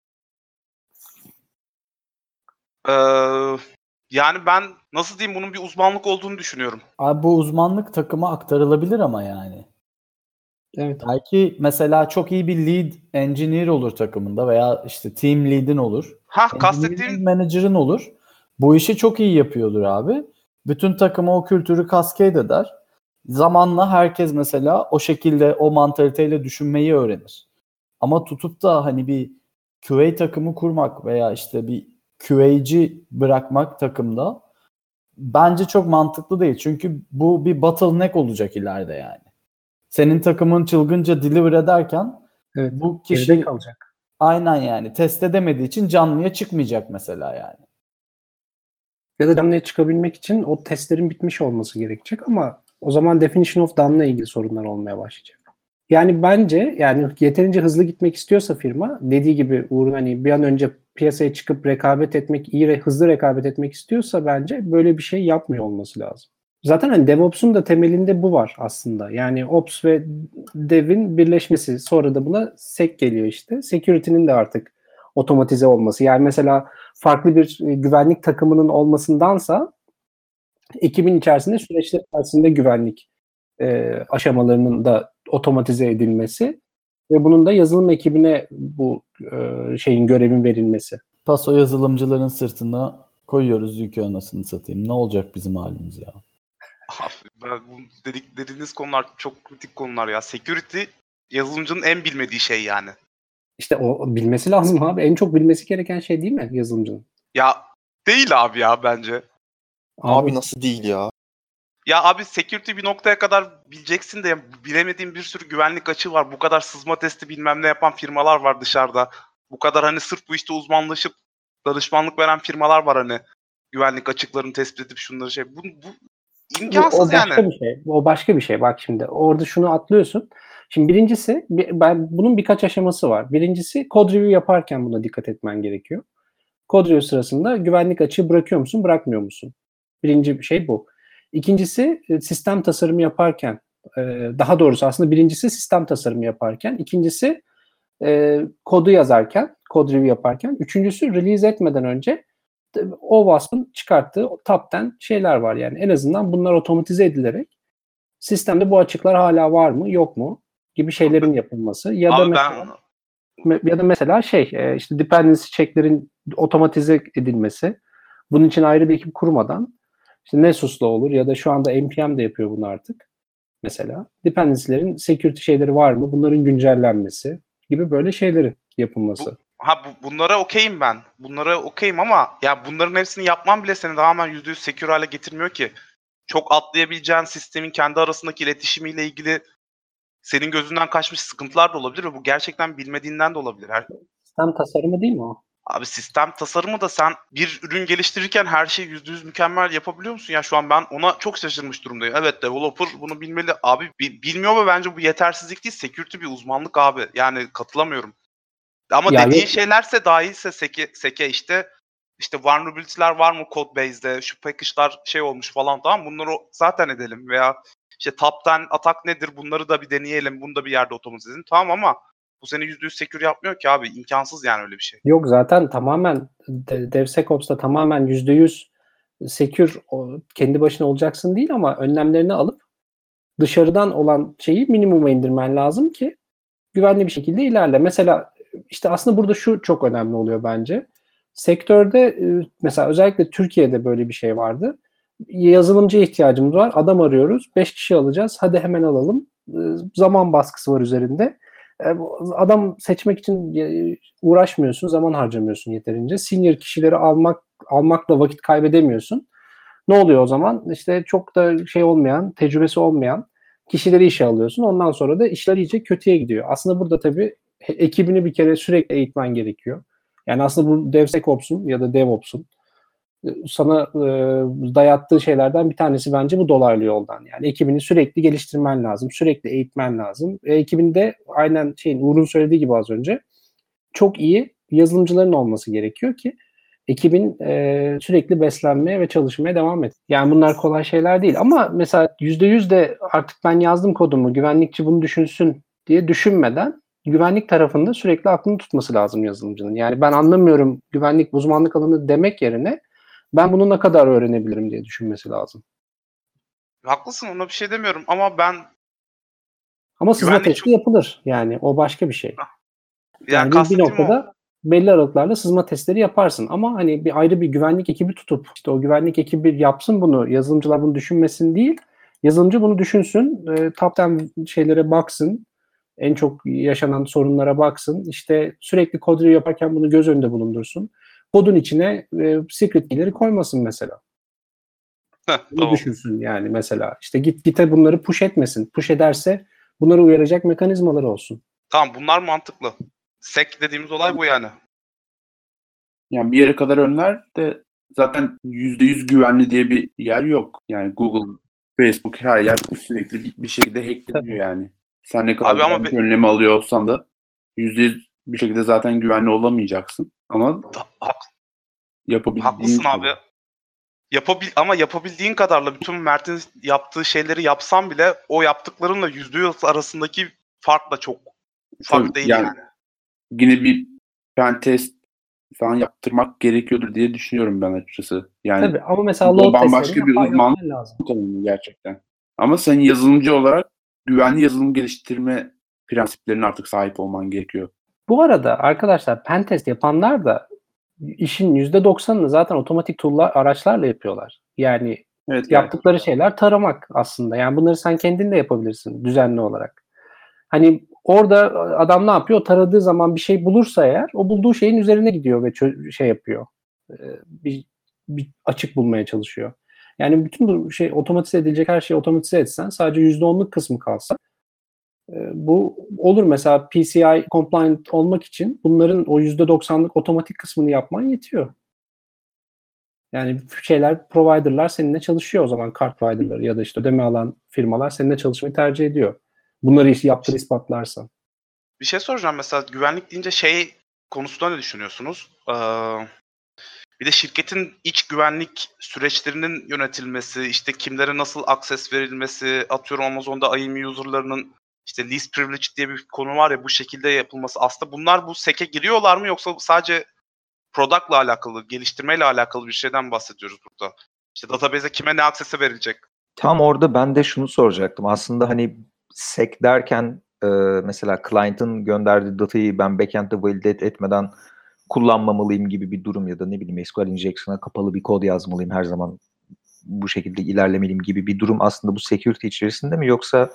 Ee, Yani ben nasıl diyeyim, bunun bir uzmanlık olduğunu düşünüyorum. Abi bu uzmanlık takıma aktarılabilir ama yani. Evet. Belki mesela çok iyi bir lead engineer olur takımında veya işte team lead'in olur. Kastettiğim Engineering manager'ın olur. Bu işi çok iyi yapıyordur abi. Bütün takıma o kültürü cascade eder. Zamanla herkes mesela o şekilde, o mantaliteyle düşünmeyi öğrenir. Ama tutup da hani bir QA takımı kurmak veya işte bir QA'ci bırakmak takımda bence çok mantıklı değil. Çünkü bu bir bottleneck olacak ileride yani. Senin takımın çılgınca deliver ederken Evet. bu Geride kişi kalacak. aynen yani test edemediği için canlıya çıkmayacak mesela yani. Ya da damlaya çıkabilmek için o testlerin bitmiş olması gerekecek ama o zaman definition of done'la ilgili sorunlar olmaya başlayacak. Yani bence, yani yeterince hızlı gitmek istiyorsa firma, dediği gibi Uğur'un hani bir an önce piyasaya çıkıp rekabet etmek, hızlı rekabet etmek istiyorsa bence böyle bir şey yapmıyor olması lazım. Zaten hani DevOps'un da temelinde bu var aslında. Yani Ops ve Dev'in birleşmesi. Sonra da buna Sec geliyor işte. Security'nin de artık otomatize olması. Yani mesela farklı bir güvenlik takımının olmasındansa ekibin içerisinde, süreçler içerisinde güvenlik aşamalarının da otomatize edilmesi ve bunun da yazılım ekibine bu şeyin, görevin verilmesi. Paso yazılımcıların sırtına koyuyoruz yükü, anasını satayım. Ne olacak bizim halimiz ya? bu dediğiniz konular çok kritik konular ya. Security yazılımcının en bilmediği şey yani. İşte o bilmesi lazım abi. En çok bilmesi gereken şey değil mi yazılımcının? Ya değil abi ya bence. Abi nasıl değil ya? Ya abi security bir noktaya kadar bileceksin de bilemediğin bir sürü güvenlik açığı var. Bu kadar sızma testi bilmem ne yapan firmalar var dışarıda. Bu kadar hani sırf bu işte uzmanlaşıp danışmanlık veren firmalar var hani. Güvenlik açıklarını tespit edip şunları şey. Bu imkansız o başka yani. bir şey. O başka bir şey. Bak şimdi orada şunu atlıyorsun. Şimdi birincisi bunun birkaç aşaması var. Birincisi kod review yaparken buna dikkat etmen gerekiyor. Kod review sırasında güvenlik açığı bırakıyor musun, bırakmıyor musun? Birinci şey bu. İkincisi sistem tasarımı yaparken, daha doğrusu aslında birincisi sistem tasarımı yaparken, ikincisi kodu yazarken, kod review yaparken, üçüncüsü release etmeden önce o WASP'ın çıkarttığı top 10 şeyler var yani. En azından bunlar otomatize edilerek sistemde bu açıklar hala var mı, yok mu gibi şeylerin yapılması ya da mesela işte dependency check'lerin otomatize edilmesi. Bunun için ayrı bir ekip kurmadan işte Nessus'la olur ya da şu anda NPM de yapıyor bunu artık. Mesela dependency'lerin security şeyleri var mı? Bunların güncellenmesi gibi böyle şeylerin yapılması. Bunlara okeyim ben. Bunlara okeyim ama ya bunların hepsini yapmam bile seni tamamen %100 secure hale getirmiyor ki. Çok atlayabileceğin sistemin kendi arasındaki iletişimiyle ilgili senin gözünden kaçmış sıkıntılar da olabilir ve bu gerçekten bilmediğinden de olabilir. Sistem tasarımı değil mi o? Abi sistem tasarımı da sen bir ürün geliştirirken her şeyi %100 mükemmel yapabiliyor musun? Ya şu an ben ona çok şaşırmış durumdayım. Evet, developer bunu bilmeli. Abi bilmiyor mu, bence bu yetersizlik değil. Security bir uzmanlık abi. Yani katılamıyorum. Ama Ya dediğin şeylerse dahilse seke işte vulnerability'ler var mı codebase'de, şu package'lar şey olmuş falan, tamam, bunları zaten edelim veya işte top 10 atak nedir, bunları da bir deneyelim, bunu da bir yerde otomatize edelim, tamam, ama bu seni %100 secure yapmıyor ki abi, imkansız yani öyle bir şey. Yok, zaten tamamen DevSecOps'ta tamamen %100 secure kendi başına olacaksın değil ama önlemlerini alıp dışarıdan olan şeyi minimuma indirmen lazım ki güvenli bir şekilde ilerle. Mesela işte aslında burada şu çok önemli oluyor bence. Sektörde mesela özellikle Türkiye'de böyle bir şey vardı. Yazılımcıya ihtiyacımız var. Adam arıyoruz. 5 kişi alacağız. Hadi hemen alalım. Zaman baskısı var üzerinde. Adam seçmek için uğraşmıyorsun. Zaman harcamıyorsun yeterince. Senior kişileri almakla vakit kaybedemiyorsun. Ne oluyor o zaman? İşte çok da şey olmayan, tecrübesi olmayan kişileri işe alıyorsun. Ondan sonra da işler iyice kötüye gidiyor. Aslında burada tabii ekibini bir kere sürekli eğitmen gerekiyor. Yani aslında bu DevSecOps'un ya da DevOps'un sana dayattığı şeylerden bir tanesi bence bu dolaylı yoldan. Yani ekibini sürekli geliştirmen lazım. Sürekli eğitmen lazım. Ekibinde aynen Uğur'un söylediği gibi az önce çok iyi yazılımcıların olması gerekiyor ki ekibin sürekli beslenmeye ve çalışmaya devam et. Yani bunlar kolay şeyler değil. Ama mesela %100 de artık ben yazdım kodumu, güvenlikçi bunu düşünsün diye düşünmeden güvenlik tarafında sürekli aklını tutması lazım yazılımcının. Yani ben anlamıyorum güvenlik uzmanlık alanı demek yerine ben bunu ne kadar öğrenebilirim diye düşünmesi lazım. Haklısın, ona bir şey demiyorum ama sızma testi yapılır. Yani o başka bir şey. Yani bir kastettiğim noktada belli aralıklarla sızma testleri yaparsın ama hani bir ayrı bir güvenlik ekibi tutup işte o güvenlik ekibi yapsın bunu, yazılımcılar bunu düşünmesin değil, yazılımcı bunu düşünsün, top 10 şeylere baksın, en çok yaşanan sorunlara baksın, işte sürekli kod review yaparken bunu göz önünde bulundursun. Kodun içine secret key'leri koymasın mesela. Bunu tamam. düşünsün yani mesela. İşte Git'e bunları push etmesin. Push ederse bunları uyaracak mekanizmaları olsun. Tamam, bunlar mantıklı. Sec dediğimiz olay bu yani. Yani bir yere kadar önler de zaten %100 güvenli diye bir yer yok. Yani Google, Facebook, her yer sürekli bir şekilde hackleniyor yani. Sen ne kadar güvenlik önlemi alıyor olsan da %100 bir şekilde zaten güvenli olamayacaksın. Ama yapabildiğin... Haklısın abi. Ama yapabildiğin kadarla bütün Mert'in yaptığı şeyleri yapsam bile o yaptıklarınla %100 arasındaki fark da çok ufak değil yani. Yine bir pen test falan yaptırmak gerekiyordur diye düşünüyorum ben açıkçası. Yani tabii ama mesela load bambaşka bir uzmanlık lazım gerçekten. Ama sen yazılımcı olarak güvenli yazılım geliştirme prensiplerine artık sahip olman gerekiyor. Bu arada arkadaşlar pen test yapanlar da işin %90'ını zaten otomatik tool'lar, araçlarla yapıyorlar. Yani yaptıkları şeyler taramak aslında. Yani bunları sen kendin de yapabilirsin düzenli olarak. Hani orada adam ne yapıyor? O taradığı zaman bir şey bulursa eğer o bulduğu şeyin üzerine gidiyor ve şey yapıyor. Bir açık bulmaya çalışıyor. Yani bütün bu şey otomatize edilecek her şeyi otomatize etsen sadece %10'luk kısmı kalsa bu olur. Mesela PCI compliant olmak için bunların o %90'lık otomatik kısmını yapman yetiyor. Yani providerlar seninle çalışıyor o zaman, kart providerları ya da işte ödeme alan firmalar seninle çalışmayı tercih ediyor. Bunları yaptığını ispatlarsan. Bir şey soracağım, mesela güvenlik deyince şey konusunda ne düşünüyorsunuz? Bir de şirketin iç güvenlik süreçlerinin yönetilmesi, işte kimlere nasıl access verilmesi, atıyorum Amazon'da IAM user'larının işte least privilege diye bir konu var ya, bu şekilde yapılması. Aslında bunlar bu SEC'e giriyorlar mı, yoksa sadece product'la alakalı, geliştirmeyle alakalı bir şeyden bahsediyoruz burada? İşte database'e kime ne access'e verilecek? Tam orada ben de şunu soracaktım. Aslında hani sec derken mesela client'ın gönderdiği datayı ben backend'de validate etmeden kullanmamalıyım gibi bir durum, ya da ne bileyim SQL injection'a kapalı bir kod yazmalıyım, her zaman bu şekilde ilerlemeliyim gibi bir durum aslında bu security içerisinde mi, yoksa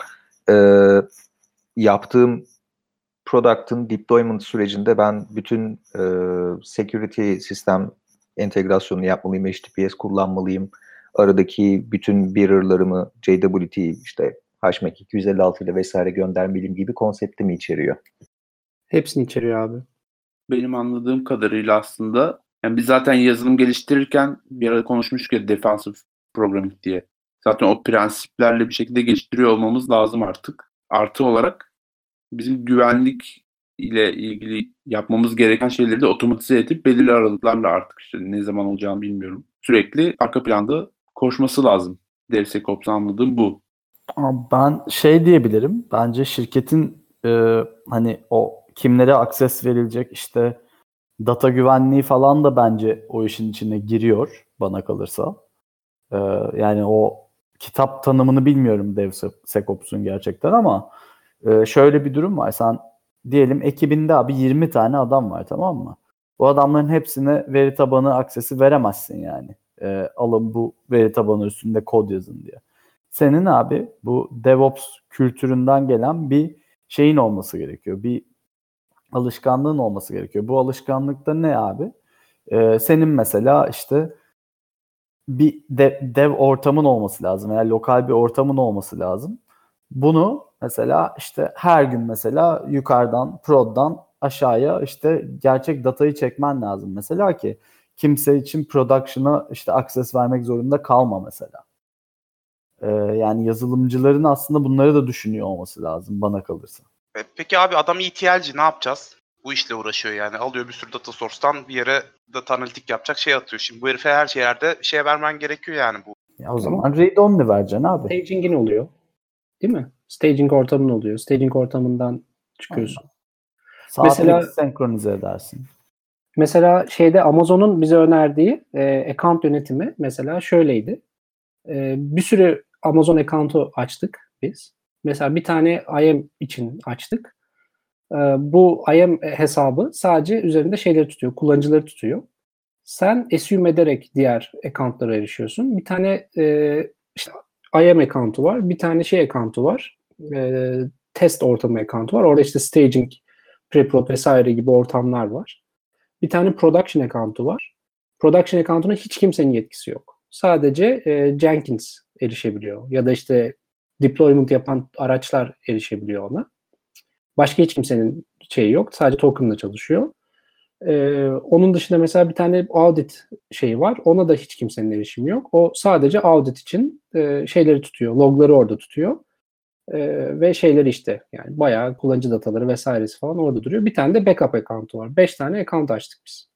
yaptığım product'ın deployment sürecinde ben bütün security sistem entegrasyonunu yapmalıyım, HTTPS kullanmalıyım, aradaki bütün mirror'larımı JWT işte HMAC 256 ile vesaire göndermeliyim gibi konsepti mi içeriyor? Hepsini içeriyor abi. Benim anladığım kadarıyla aslında yani biz zaten yazılım geliştirirken bir arada konuşmuştuk ya, defensive programming diye. Zaten o prensiplerle bir şekilde geliştiriyor olmamız lazım artık. Artı olarak bizim güvenlik ile ilgili yapmamız gereken şeyleri de otomatize edip belirli aralıklarla, artık işte ne zaman olacağını bilmiyorum, sürekli arka planda koşması lazım. DevSecOps'u anladığım bu. Ama ben şey diyebilirim. Bence şirketin hani o kimlere akses verilecek, işte data güvenliği falan da bence o işin içine giriyor bana kalırsa. Yani o kitap tanımını bilmiyorum DevSecOps'un gerçekten, ama şöyle bir durum var. Sen diyelim ekibinde abi 20 tane adam var, tamam mı? Bu adamların hepsine veri tabanı aksesi veremezsin yani. Alın bu veri tabanı üstünde kod yazın diye. Senin abi bu DevOps kültüründen gelen bir şeyin olması gerekiyor. Bir alışkanlığın olması gerekiyor. Bu alışkanlıkta ne abi? Senin mesela işte bir dev ortamın olması lazım. Yani lokal bir ortamın olması lazım. Bunu mesela işte her gün mesela yukarıdan, prod'dan aşağıya işte gerçek datayı çekmen lazım mesela ki kimse için production'a işte access vermek zorunda kalma mesela. Yani yazılımcıların aslında bunları da düşünüyor olması lazım bana kalırsa. Peki abi, adam ETL'ci, ne yapacağız? Bu işle uğraşıyor yani. Alıyor bir sürü data source'tan bir yere data analitik yapacak şey atıyor. Şimdi bu herife her yerde şey vermen gerekiyor yani bu. Ya o zaman read only vereceksin abi. Staging'in oluyor. Değil mi? Staging ortamın oluyor. Staging ortamından çıkıyorsun. Mesela senkronize edersin. Mesela şeyde Amazon'un bize önerdiği account yönetimi mesela şöyleydi. Bir sürü Amazon account'u açtık biz. Mesela bir tane IAM için açtık. Bu IAM hesabı sadece üzerinde şeyleri tutuyor, kullanıcıları tutuyor. Sen assume ederek diğer account'lara erişiyorsun. Bir tane işte IAM account'u var, bir tane şey account'u var, test ortamı account'u var. Orada işte staging, preprod vesaire gibi ortamlar var. Bir tane production account'u var. Production account'una hiç kimsenin yetkisi yok. Sadece Jenkins erişebiliyor. Ya da işte deployment yapan araçlar erişebiliyor ona. Başka hiç kimsenin şeyi yok. Sadece token'la çalışıyor. Onun dışında mesela bir tane audit şeyi var. Ona da hiç kimsenin erişimi yok. O sadece audit için şeyleri tutuyor. Logları orada tutuyor. Ve şeyleri işte yani bayağı kullanıcı dataları vesairesi falan orada duruyor. Bir tane de backup account'u var. 5 tane account açtık biz.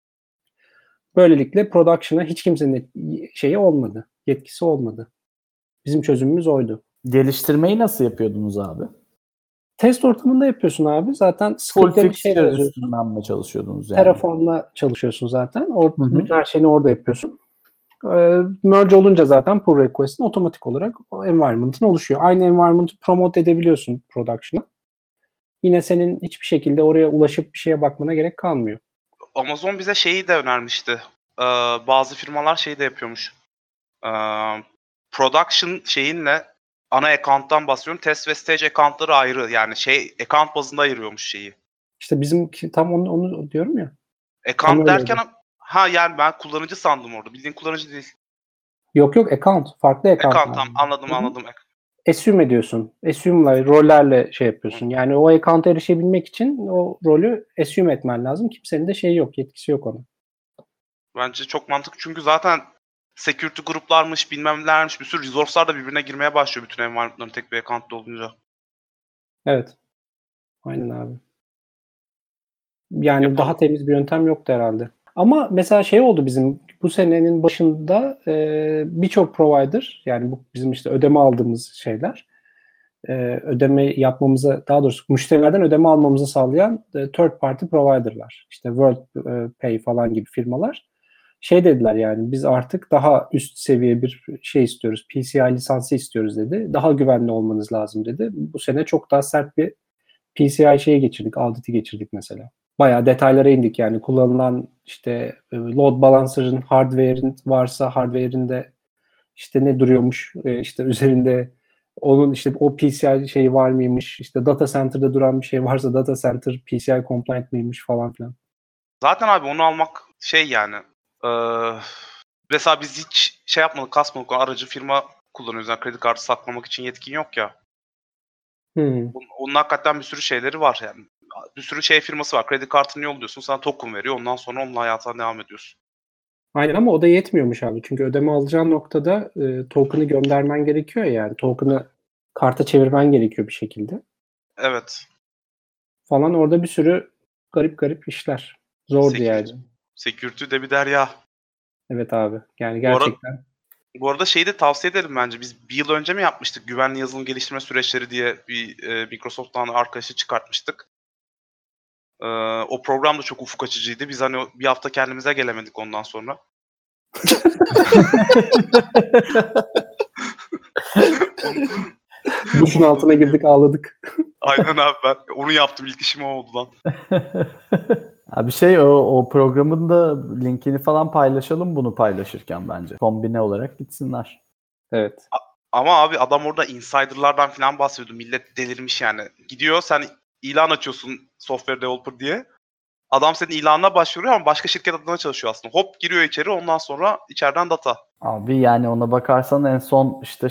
Böylelikle production'a hiç kimsenin şeyi olmadı. Yetkisi olmadı. Bizim çözümümüz oydu. Geliştirmeyi nasıl yapıyordunuz abi? Test ortamında yapıyorsun abi. Zaten Full script'leri fixture üstünden mi çalışıyordunuz yani? Terraform'la çalışıyorsun zaten. Bütün her şeyini orada yapıyorsun. Merge olunca zaten pull request'in otomatik olarak o environment'ın oluşuyor. Aynı environment'ı promote edebiliyorsun production'a. Yine senin hiçbir şekilde oraya ulaşıp bir şeye bakmana gerek kalmıyor. Amazon bize şeyi de önermişti. Bazı firmalar şeyi de yapıyormuş. Production şeyinle ana account'tan bahsediyorum. Test ve stage account'ları ayrı. Yani şey account bazında ayırıyormuş şeyi. İşte bizim tam onu diyorum ya. Account derken yani ben kullanıcı sandım orada. Bildiğin kullanıcı değil. Yok account. Farklı account. Account tamam, anladım. Assume ediyorsun. Assume'la, rollerle şey yapıyorsun. Yani o account'a erişebilmek için o rolü assume etmen lazım. Kimsenin de şeyi yok, yetkisi yok ona. Bence çok mantıklı çünkü zaten security gruplarmış, bilmem nelermiş, bir sürü resource'lar da birbirine girmeye başlıyor bütün environment'ların tek bir account'ta olunca. Evet. Aynen abi. Yani Yapalım. daha temiz bir yöntem yoktu herhalde. Ama mesela şey oldu bizim bu senenin başında birçok provider, yani bu bizim işte ödeme aldığımız şeyler, ödeme yapmamıza, daha doğrusu müşterilerden ödeme almamızı sağlayan third party provider'lar. İşte WorldPay falan gibi firmalar şey dediler, yani biz artık daha üst seviye bir şey istiyoruz. PCI lisansı istiyoruz dedi. Daha güvenli olmanız lazım dedi. Bu sene çok daha sert bir PCI şeye geçirdik, audit'i geçirdik mesela. Bayağı detaylara indik, yani kullanılan işte load balancer'ın hardware'in varsa hardware'inde işte ne duruyormuş, işte üzerinde onun işte o PCI şeyi var mıymış, işte data center'da duran bir şey varsa data center PCI compliant mıymış falan filan. Zaten abi onu almak şey yani. Mesela biz hiç şey yapmadık, kasmadık. Aracı firma kullanıyoruz. Yani kredi kartı saklamak için yetkin yok ya. Onun hakikaten bir sürü şeyleri var yani. Bir sürü şey firması var. Kredi kartını yolluyorsun, sana token veriyor. Ondan sonra onunla hayatına devam ediyorsun. Aynen, ama o da yetmiyormuş abi. Çünkü ödeme alacağın noktada token'ı göndermen gerekiyor yani. Token'ı karta çevirmen gerekiyor bir şekilde. Evet. Falan, orada bir sürü garip garip işler. Zordu yani. Security de bir derya. Evet abi. Yani gerçekten. Bu arada şeyi de tavsiye edelim bence. Biz bir yıl önce mi yapmıştık? Güvenli yazılım geliştirme süreçleri diye bir Microsoft'tan arkadaşı çıkartmıştık. O program da çok ufuk açıcıydı. Biz hani bir hafta kendimize gelemedik ondan sonra. Duşun altına girdik, ağladık. Aynen abi, ben onu yaptım. İlk işim o oldu lan. Abi o programın da linkini falan paylaşalım bunu paylaşırken bence. Kombine olarak gitsinler. Evet. Ama abi adam orada insider'lardan falan bahsediyordu. Millet delirmiş yani. Gidiyor, sen ilan açıyorsun software developer diye. Adam senin ilanına başvuruyor ama başka şirket adına çalışıyor aslında. Hop giriyor içeri, ondan sonra içeriden data. Abi yani ona bakarsan en son işte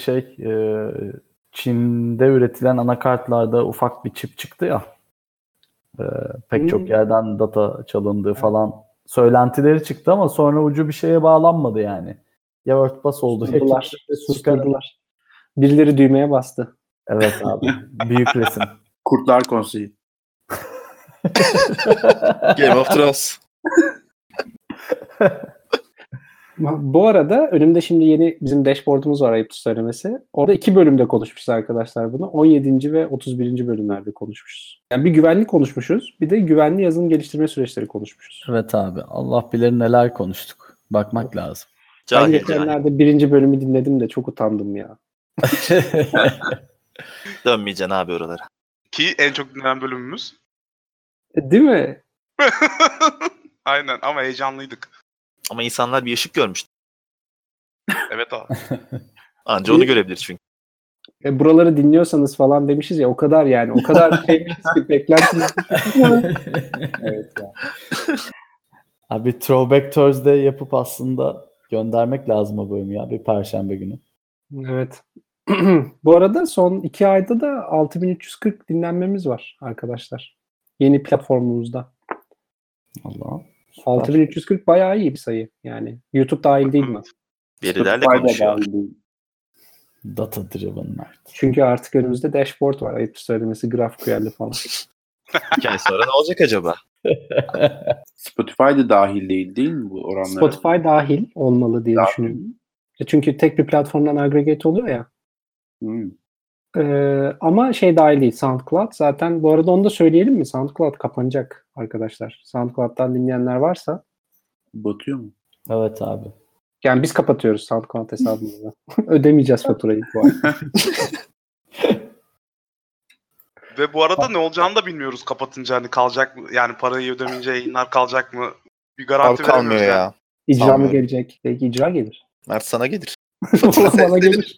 Çin'de üretilen anakartlarda ufak bir çip çıktı ya. Pek çok yerden data çalındığı falan söylentileri çıktı ama sonra ucu bir şeye bağlanmadı yani. Ya örtbas oldu. Susturdular. Birileri düğmeye bastı. Evet abi. Büyük resim. Kurtlar Konseyi. Game of Thrones. Bu arada önümde şimdi yeni bizim dashboard'umuz var, ayıp söylemesi. Orada 2 bölümde konuşmuşuz arkadaşlar bunu. 17. ve 31. bölümlerde konuşmuşuz. Yani bir güvenlik konuşmuşuz, bir de güvenli yazılım geliştirme süreçleri konuşmuşuz. Evet abi. Allah bilir neler konuştuk. Bakmak lazım. Ben geçenlerde 1. bölümü dinledim de çok utandım ya. Dönmeyeceksin abi oralara. Ki en çok dinlenen bölümümüz. Değil mi? Aynen, ama heyecanlıydık. Ama insanlar bir ışık görmüştü. Evet abi. Anca onu görebilir çünkü. Buraları dinliyorsanız falan demişiz ya, o kadar yani. O kadar şeymişiz ki beklentimiz. Evet ya. Abi Throwback Thursday yapıp aslında göndermek lazım o bölümü ya bir perşembe günü. Evet. Bu arada son 2 ayda da 6340 dinlenmemiz var arkadaşlar. Yeni platformumuzda. Allah. 6340 bayağı iyi bir sayı yani. YouTube dahil değil mi? Verilerle konuşuyor. Data driven Mert. Çünkü artık önümüzde dashboard var. Ayıp söylemesi, GraphQL'li falan. 2 ay sonra ne olacak acaba? Spotify da dahil değil mi bu oranlara? Spotify dahil olmalı diye düşünüyorum. Çünkü tek bir platformdan aggregate oluyor ya. Ama dahil değil, SoundCloud. Zaten bu arada onu da söyleyelim mi? SoundCloud kapanacak arkadaşlar. SoundCloud'dan dinleyenler varsa. Batıyor mu? Evet abi. Yani biz kapatıyoruz SoundCloud hesabımızı. Ödemeyeceğiz faturayı bu ay. Ve bu arada ne olacağını da bilmiyoruz kapatınca, hani kalacak mı? Yani parayı ödemeyince yayınlar kalacak mı? Bir garanti Abi kalmıyor veremiyoruz ya. İcra mı gelecek? Belki icra gelir. Mert sana gelir. Bana gelir.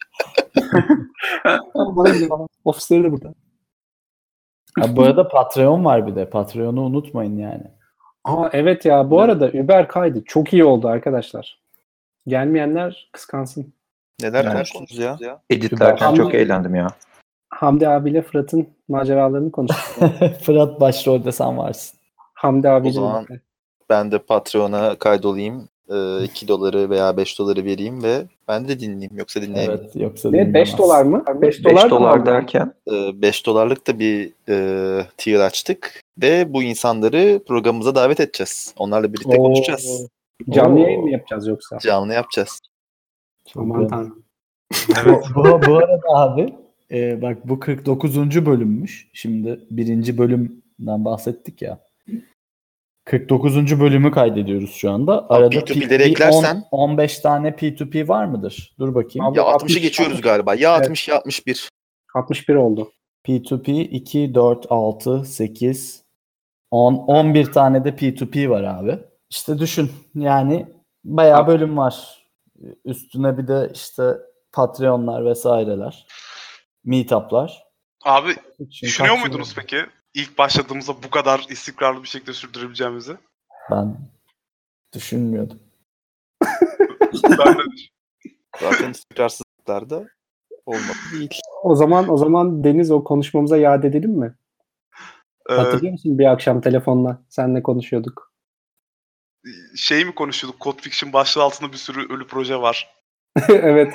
Bana gelir. Ofisleri de burada. Bu arada Patreon var bir de. Patreon'u unutmayın yani. Evet ya. Bu arada Uber kaydı. Çok iyi oldu arkadaşlar. Gelmeyenler kıskansın. Neler konuştunuz ya? Editlerken çok eğlendim ya. Hamdi abiyle Fırat'ın maceralarını konuştuk. Fırat başrolde sen varsın. Hamdi abiyle. O zaman ben de Patreon'a kaydolayım. $2 veya $5 vereyim ve ben de dinleyeyim. Yoksa dinleyemem. Evet, yoksa Ne 5 dolar mı? 5 5 dolar da dolar mı? derken $5'lık da bir tier açtık ve bu insanları programımıza davet edeceğiz. Onlarla birlikte Oo. konuşacağız. Canlı Oo. yayın mı yapacağız yoksa? Canlı yapacağız. Aman tanrım. Evet. Bu arada abi bak bu 49. bölümmüş. Şimdi 1. bölümden bahsettik ya. 49. bölümü kaydediyoruz şu anda. Arada P2P'leri eklersen 15 tane P2P var mıdır? Dur bakayım. Abi, ya 60'ı 60 geçiyoruz galiba. Ya 60 ya 61. 61 oldu. P2P 2, 4, 6, 8, 10, 11 tane de P2P var abi. İşte düşün yani bayağı Abi. bölüm var. Üstüne bir de işte Patreon'lar vesaireler. Meetup'lar. Abi Için düşünüyor kaç muydunuz yıl- peki? İlk başladığımızda bu kadar istikrarlı bir şekilde sürdürebileceğimizi? Ben düşünmüyordum. Ben de Zaten istikrarsızlıklarda olmadı değil. O zaman Deniz o konuşmamıza yad edelim mi? Ee, Hatırlıyor musun bir akşam telefonla seninle konuşuyorduk. şey mi konuşuyorduk? Code Fiction başlığı altında bir sürü ölü proje var. Evet.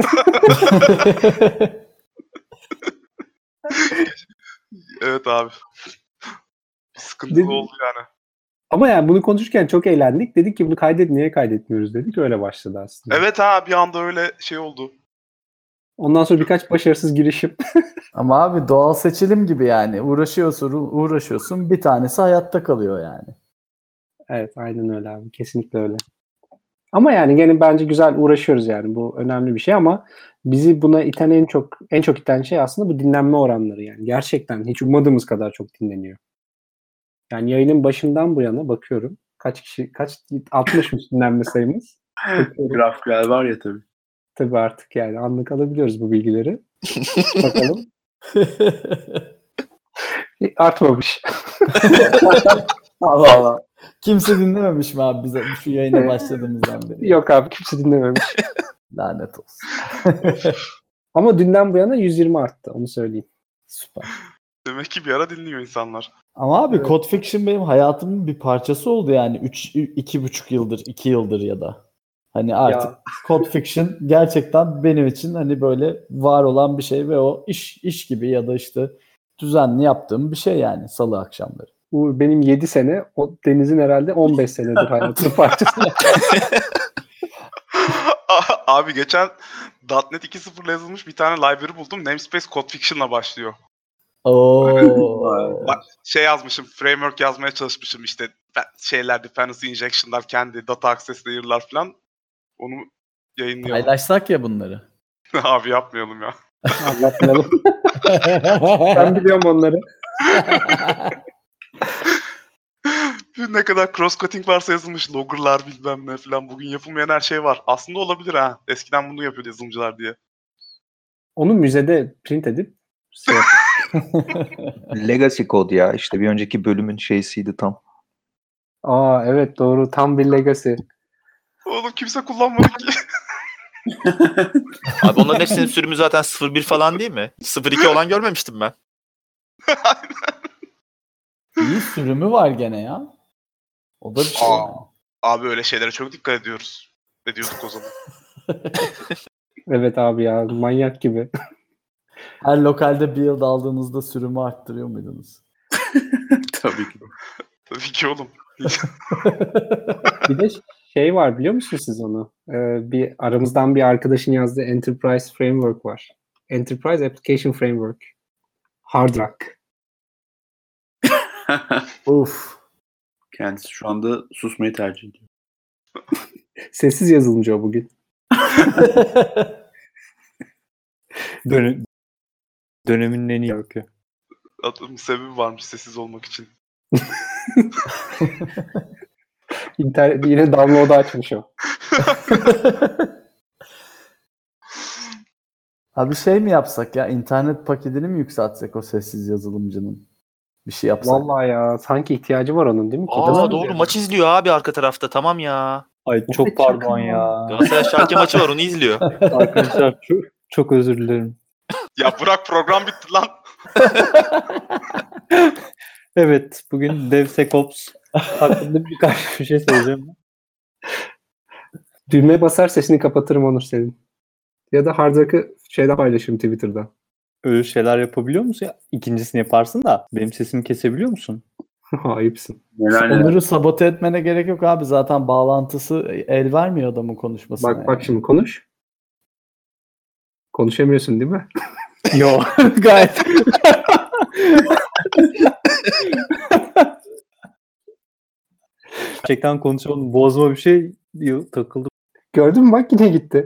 Evet abi. Sıkıntılı Değil mi? oldu yani. Ama yani bunu konuşurken çok eğlendik. Dedik ki bunu niye kaydetmiyoruz dedik. Öyle başladı aslında. Evet ha bir anda öyle şey oldu. Ondan sonra birkaç başarısız girişim. Ama abi doğal seçilim gibi yani. Uğraşıyorsun bir tanesi hayatta kalıyor yani. Evet aynen öyle abi. Kesinlikle öyle. Ama yani gene bence güzel uğraşıyoruz yani. Bu önemli bir şey ama bizi buna iten en çok iten şey aslında bu dinlenme oranları yani. Gerçekten hiç ummadığımız kadar çok dinleniyor. Yani yayının başından bu yana bakıyorum. Kaç 60'mış dinlenme sayımız. Grafikler var ya tabii. Tabii artık yani anlık alabiliyoruz bu bilgileri. Bakalım. Artmamış. Allah Allah. Kimse dinlememiş mi abi bize şu yayına başladığımızdan beri? Yok abi kimse dinlememiş. Lanet olsun. Ama dünden bu yana 120 arttı onu söyleyeyim. Süper. Demek ki bir ara dinliyor insanlar. Ama abi Evet. Code Fiction benim hayatımın bir parçası oldu yani 2,5 yıldır, 2 yıldır ya da. Hani artık Ya. Code Fiction gerçekten benim için hani böyle var olan bir şey ve o iş gibi ya da işte düzenli yaptığım bir şey yani salı akşamları. Bu benim 7 sene, o Deniz'in herhalde 15 senedir hayatının parçası. Abi geçen .NET 2.0'la yazılmış bir tane library buldum. Namespace Code Fiction'la başlıyor. Oo. Şey yazmışım, framework yazmaya çalışmışım işte şeyler, dependency injection'lar, kendi data access layer'lar falan. Onu yayınlayalım. Paylaşsak ya bunları. Abi yapmayalım ya. Anlatmayalım. Ben biliyorum onları. Ne kadar cross-cutting varsa yazılmış, logger'lar bilmem ne falan. Bugün yapılmayan her şey var. Aslında olabilir ha. Eskiden bunu yapıyordu yazılımcılar diye. Onu müzede print edip şey Legacy Code ya. İşte bir önceki bölümün şeysiydi tam. Aa evet doğru. Tam bir legacy. Oğlum kimse kullanmadı ki. Abi onların hepsinin sürümü zaten 0.1 falan değil mi? 0.2 olan görmemiştim ben. İyi sürümü var gene ya. O da bir şey. Aa. Abi öyle şeylere çok dikkat ediyoruz. Ediyorduk o zaman. Evet abi ya manyak gibi. Her lokalde build aldığınızda sürümü arttırıyor muydunuz? Tabii ki. Tabii ki oğlum. Bir de şey var biliyor musunuz siz onu? Bir aramızdan bir arkadaşın yazdığı Enterprise Framework var. Enterprise Application Framework. Hard Rock. Uf. Kendisi şu anda susmayı tercih ediyor. Sessiz yazılımcı o bugün. Dönemin en iyi öykü. Adamın sebebi varmış sessiz olmak için. Yine download'u açmış o. Abi şey mi yapsak ya? İnternet paketini mi yükseltsek o sessiz yazılımcının? Bir şey yapsak. Vallahi ya sanki ihtiyacı var onun değil mi? Aa doğru maç izliyor abi arka tarafta tamam ya. Ay çok pardon ya. Galatasaray Schalke maçı var onu izliyor. Arkadaşlar çok özür dilerim. Ya bırak program bitti lan. Evet bugün DevSecOps hakkında birkaç bir şey söyleyeceğim. Düğmeye basar sesini kapatırım Onur senin. Ya da hard rock'ı şeyde paylaşırım Twitter'da. Öyle şeyler yapabiliyor musun ya? İkincisini yaparsın da benim sesimi kesebiliyor musun? Ayıpsın. Neler neler. Onur'u sabote etmene gerek yok abi. Zaten bağlantısı el vermiyor adamın konuşmasına. Bak şimdi konuş. Konuşamıyorsun değil mi? Yo gayet. Gerçekten konuşamadım. Bozma bir şey diyor, takıldım. Gördün mü bak yine gitti.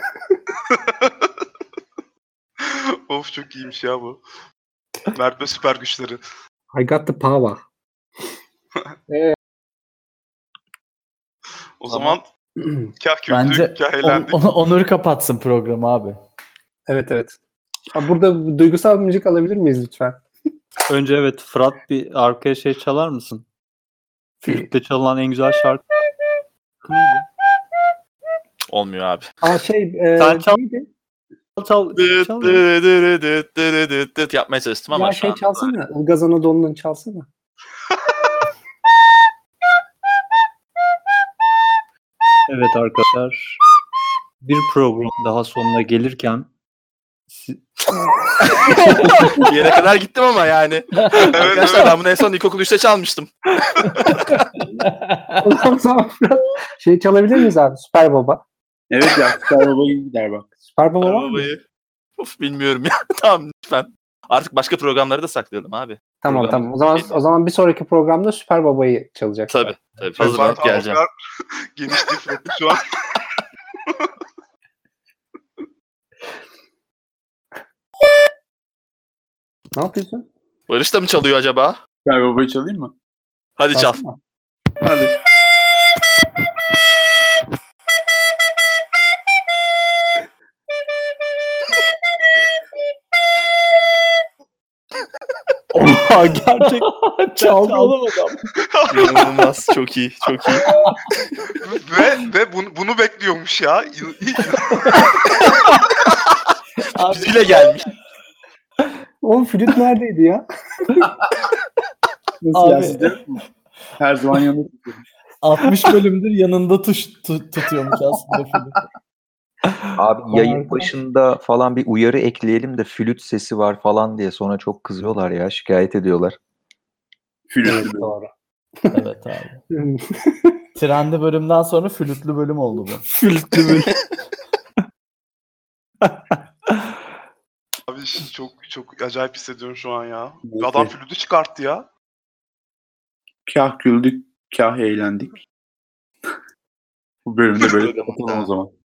Of çok iyiymiş ya bu. Mert ve süper güçleri. I got the power. O zaman kah Bence güldük, kah eğlendik. Onur kapatsın programı abi. Evet. Abi burada duygusal bir müzik alabilir miyiz lütfen? Önce evet Fırat bir arkaya şey çalar mısın? Flütle çalınan en güzel şarkı neydi? Olmuyor abi. Sen çal. neydi? Çal. Yapmaya çalıştım ama Ya şu an. çalsana. Ilgaz Anadolu'nun çalsana. Evet arkadaşlar. Bir program daha sonuna gelirken Bir yere kadar gittim ama yani. Arkadaşlar ben bunu en son ilkokul 3'te çalmıştım. O zaman çalabilir miyiz abi? Süper Baba. Evet ya Süper Baba gibi gider bak. Süper Baba var mı? Arabayı. Of bilmiyorum ya. Tamam lütfen. Artık başka programları da saklayalım abi. Tamam. Program- O zaman bir sonraki programda Süper Baba'yı çalacak. Tabii. Ben Hazırlanıp tam o geleceğim. kadar geniş değil Fırat'ın şu an. Ne yapıyorsun? Barış da mı çalıyor acaba? Süper Baba'yı çalayım mı? Hadi çal. Çalsana. Hadi. Oha gerçek Çaldı. adam. İnanılmaz. Çok iyi. Çok iyi. ve bunu bekliyormuş ya. Müziğiyle gelmiş. Oğlum flüt neredeydi ya? Nasıl Abi. ya sizde yok mu? Her zaman yanında tutuyorum. 60 bölümdür yanında tutuyormuş aslında film. Abi yayın Harika. başında falan bir uyarı ekleyelim de flüt sesi var falan diye sonra çok kızıyorlar ya, şikayet ediyorlar. Flüt. Doğru. Evet abi. Trendi bölümden sonra flütlü bölüm oldu bu. Flütlü böyle. Abi çok acayip hissediyorum şu an ya. Evet. Adam flütü çıkarttı ya. Kah güldük, kah eğlendik. Bu bölümde böyle Programın kapatalım o zaman.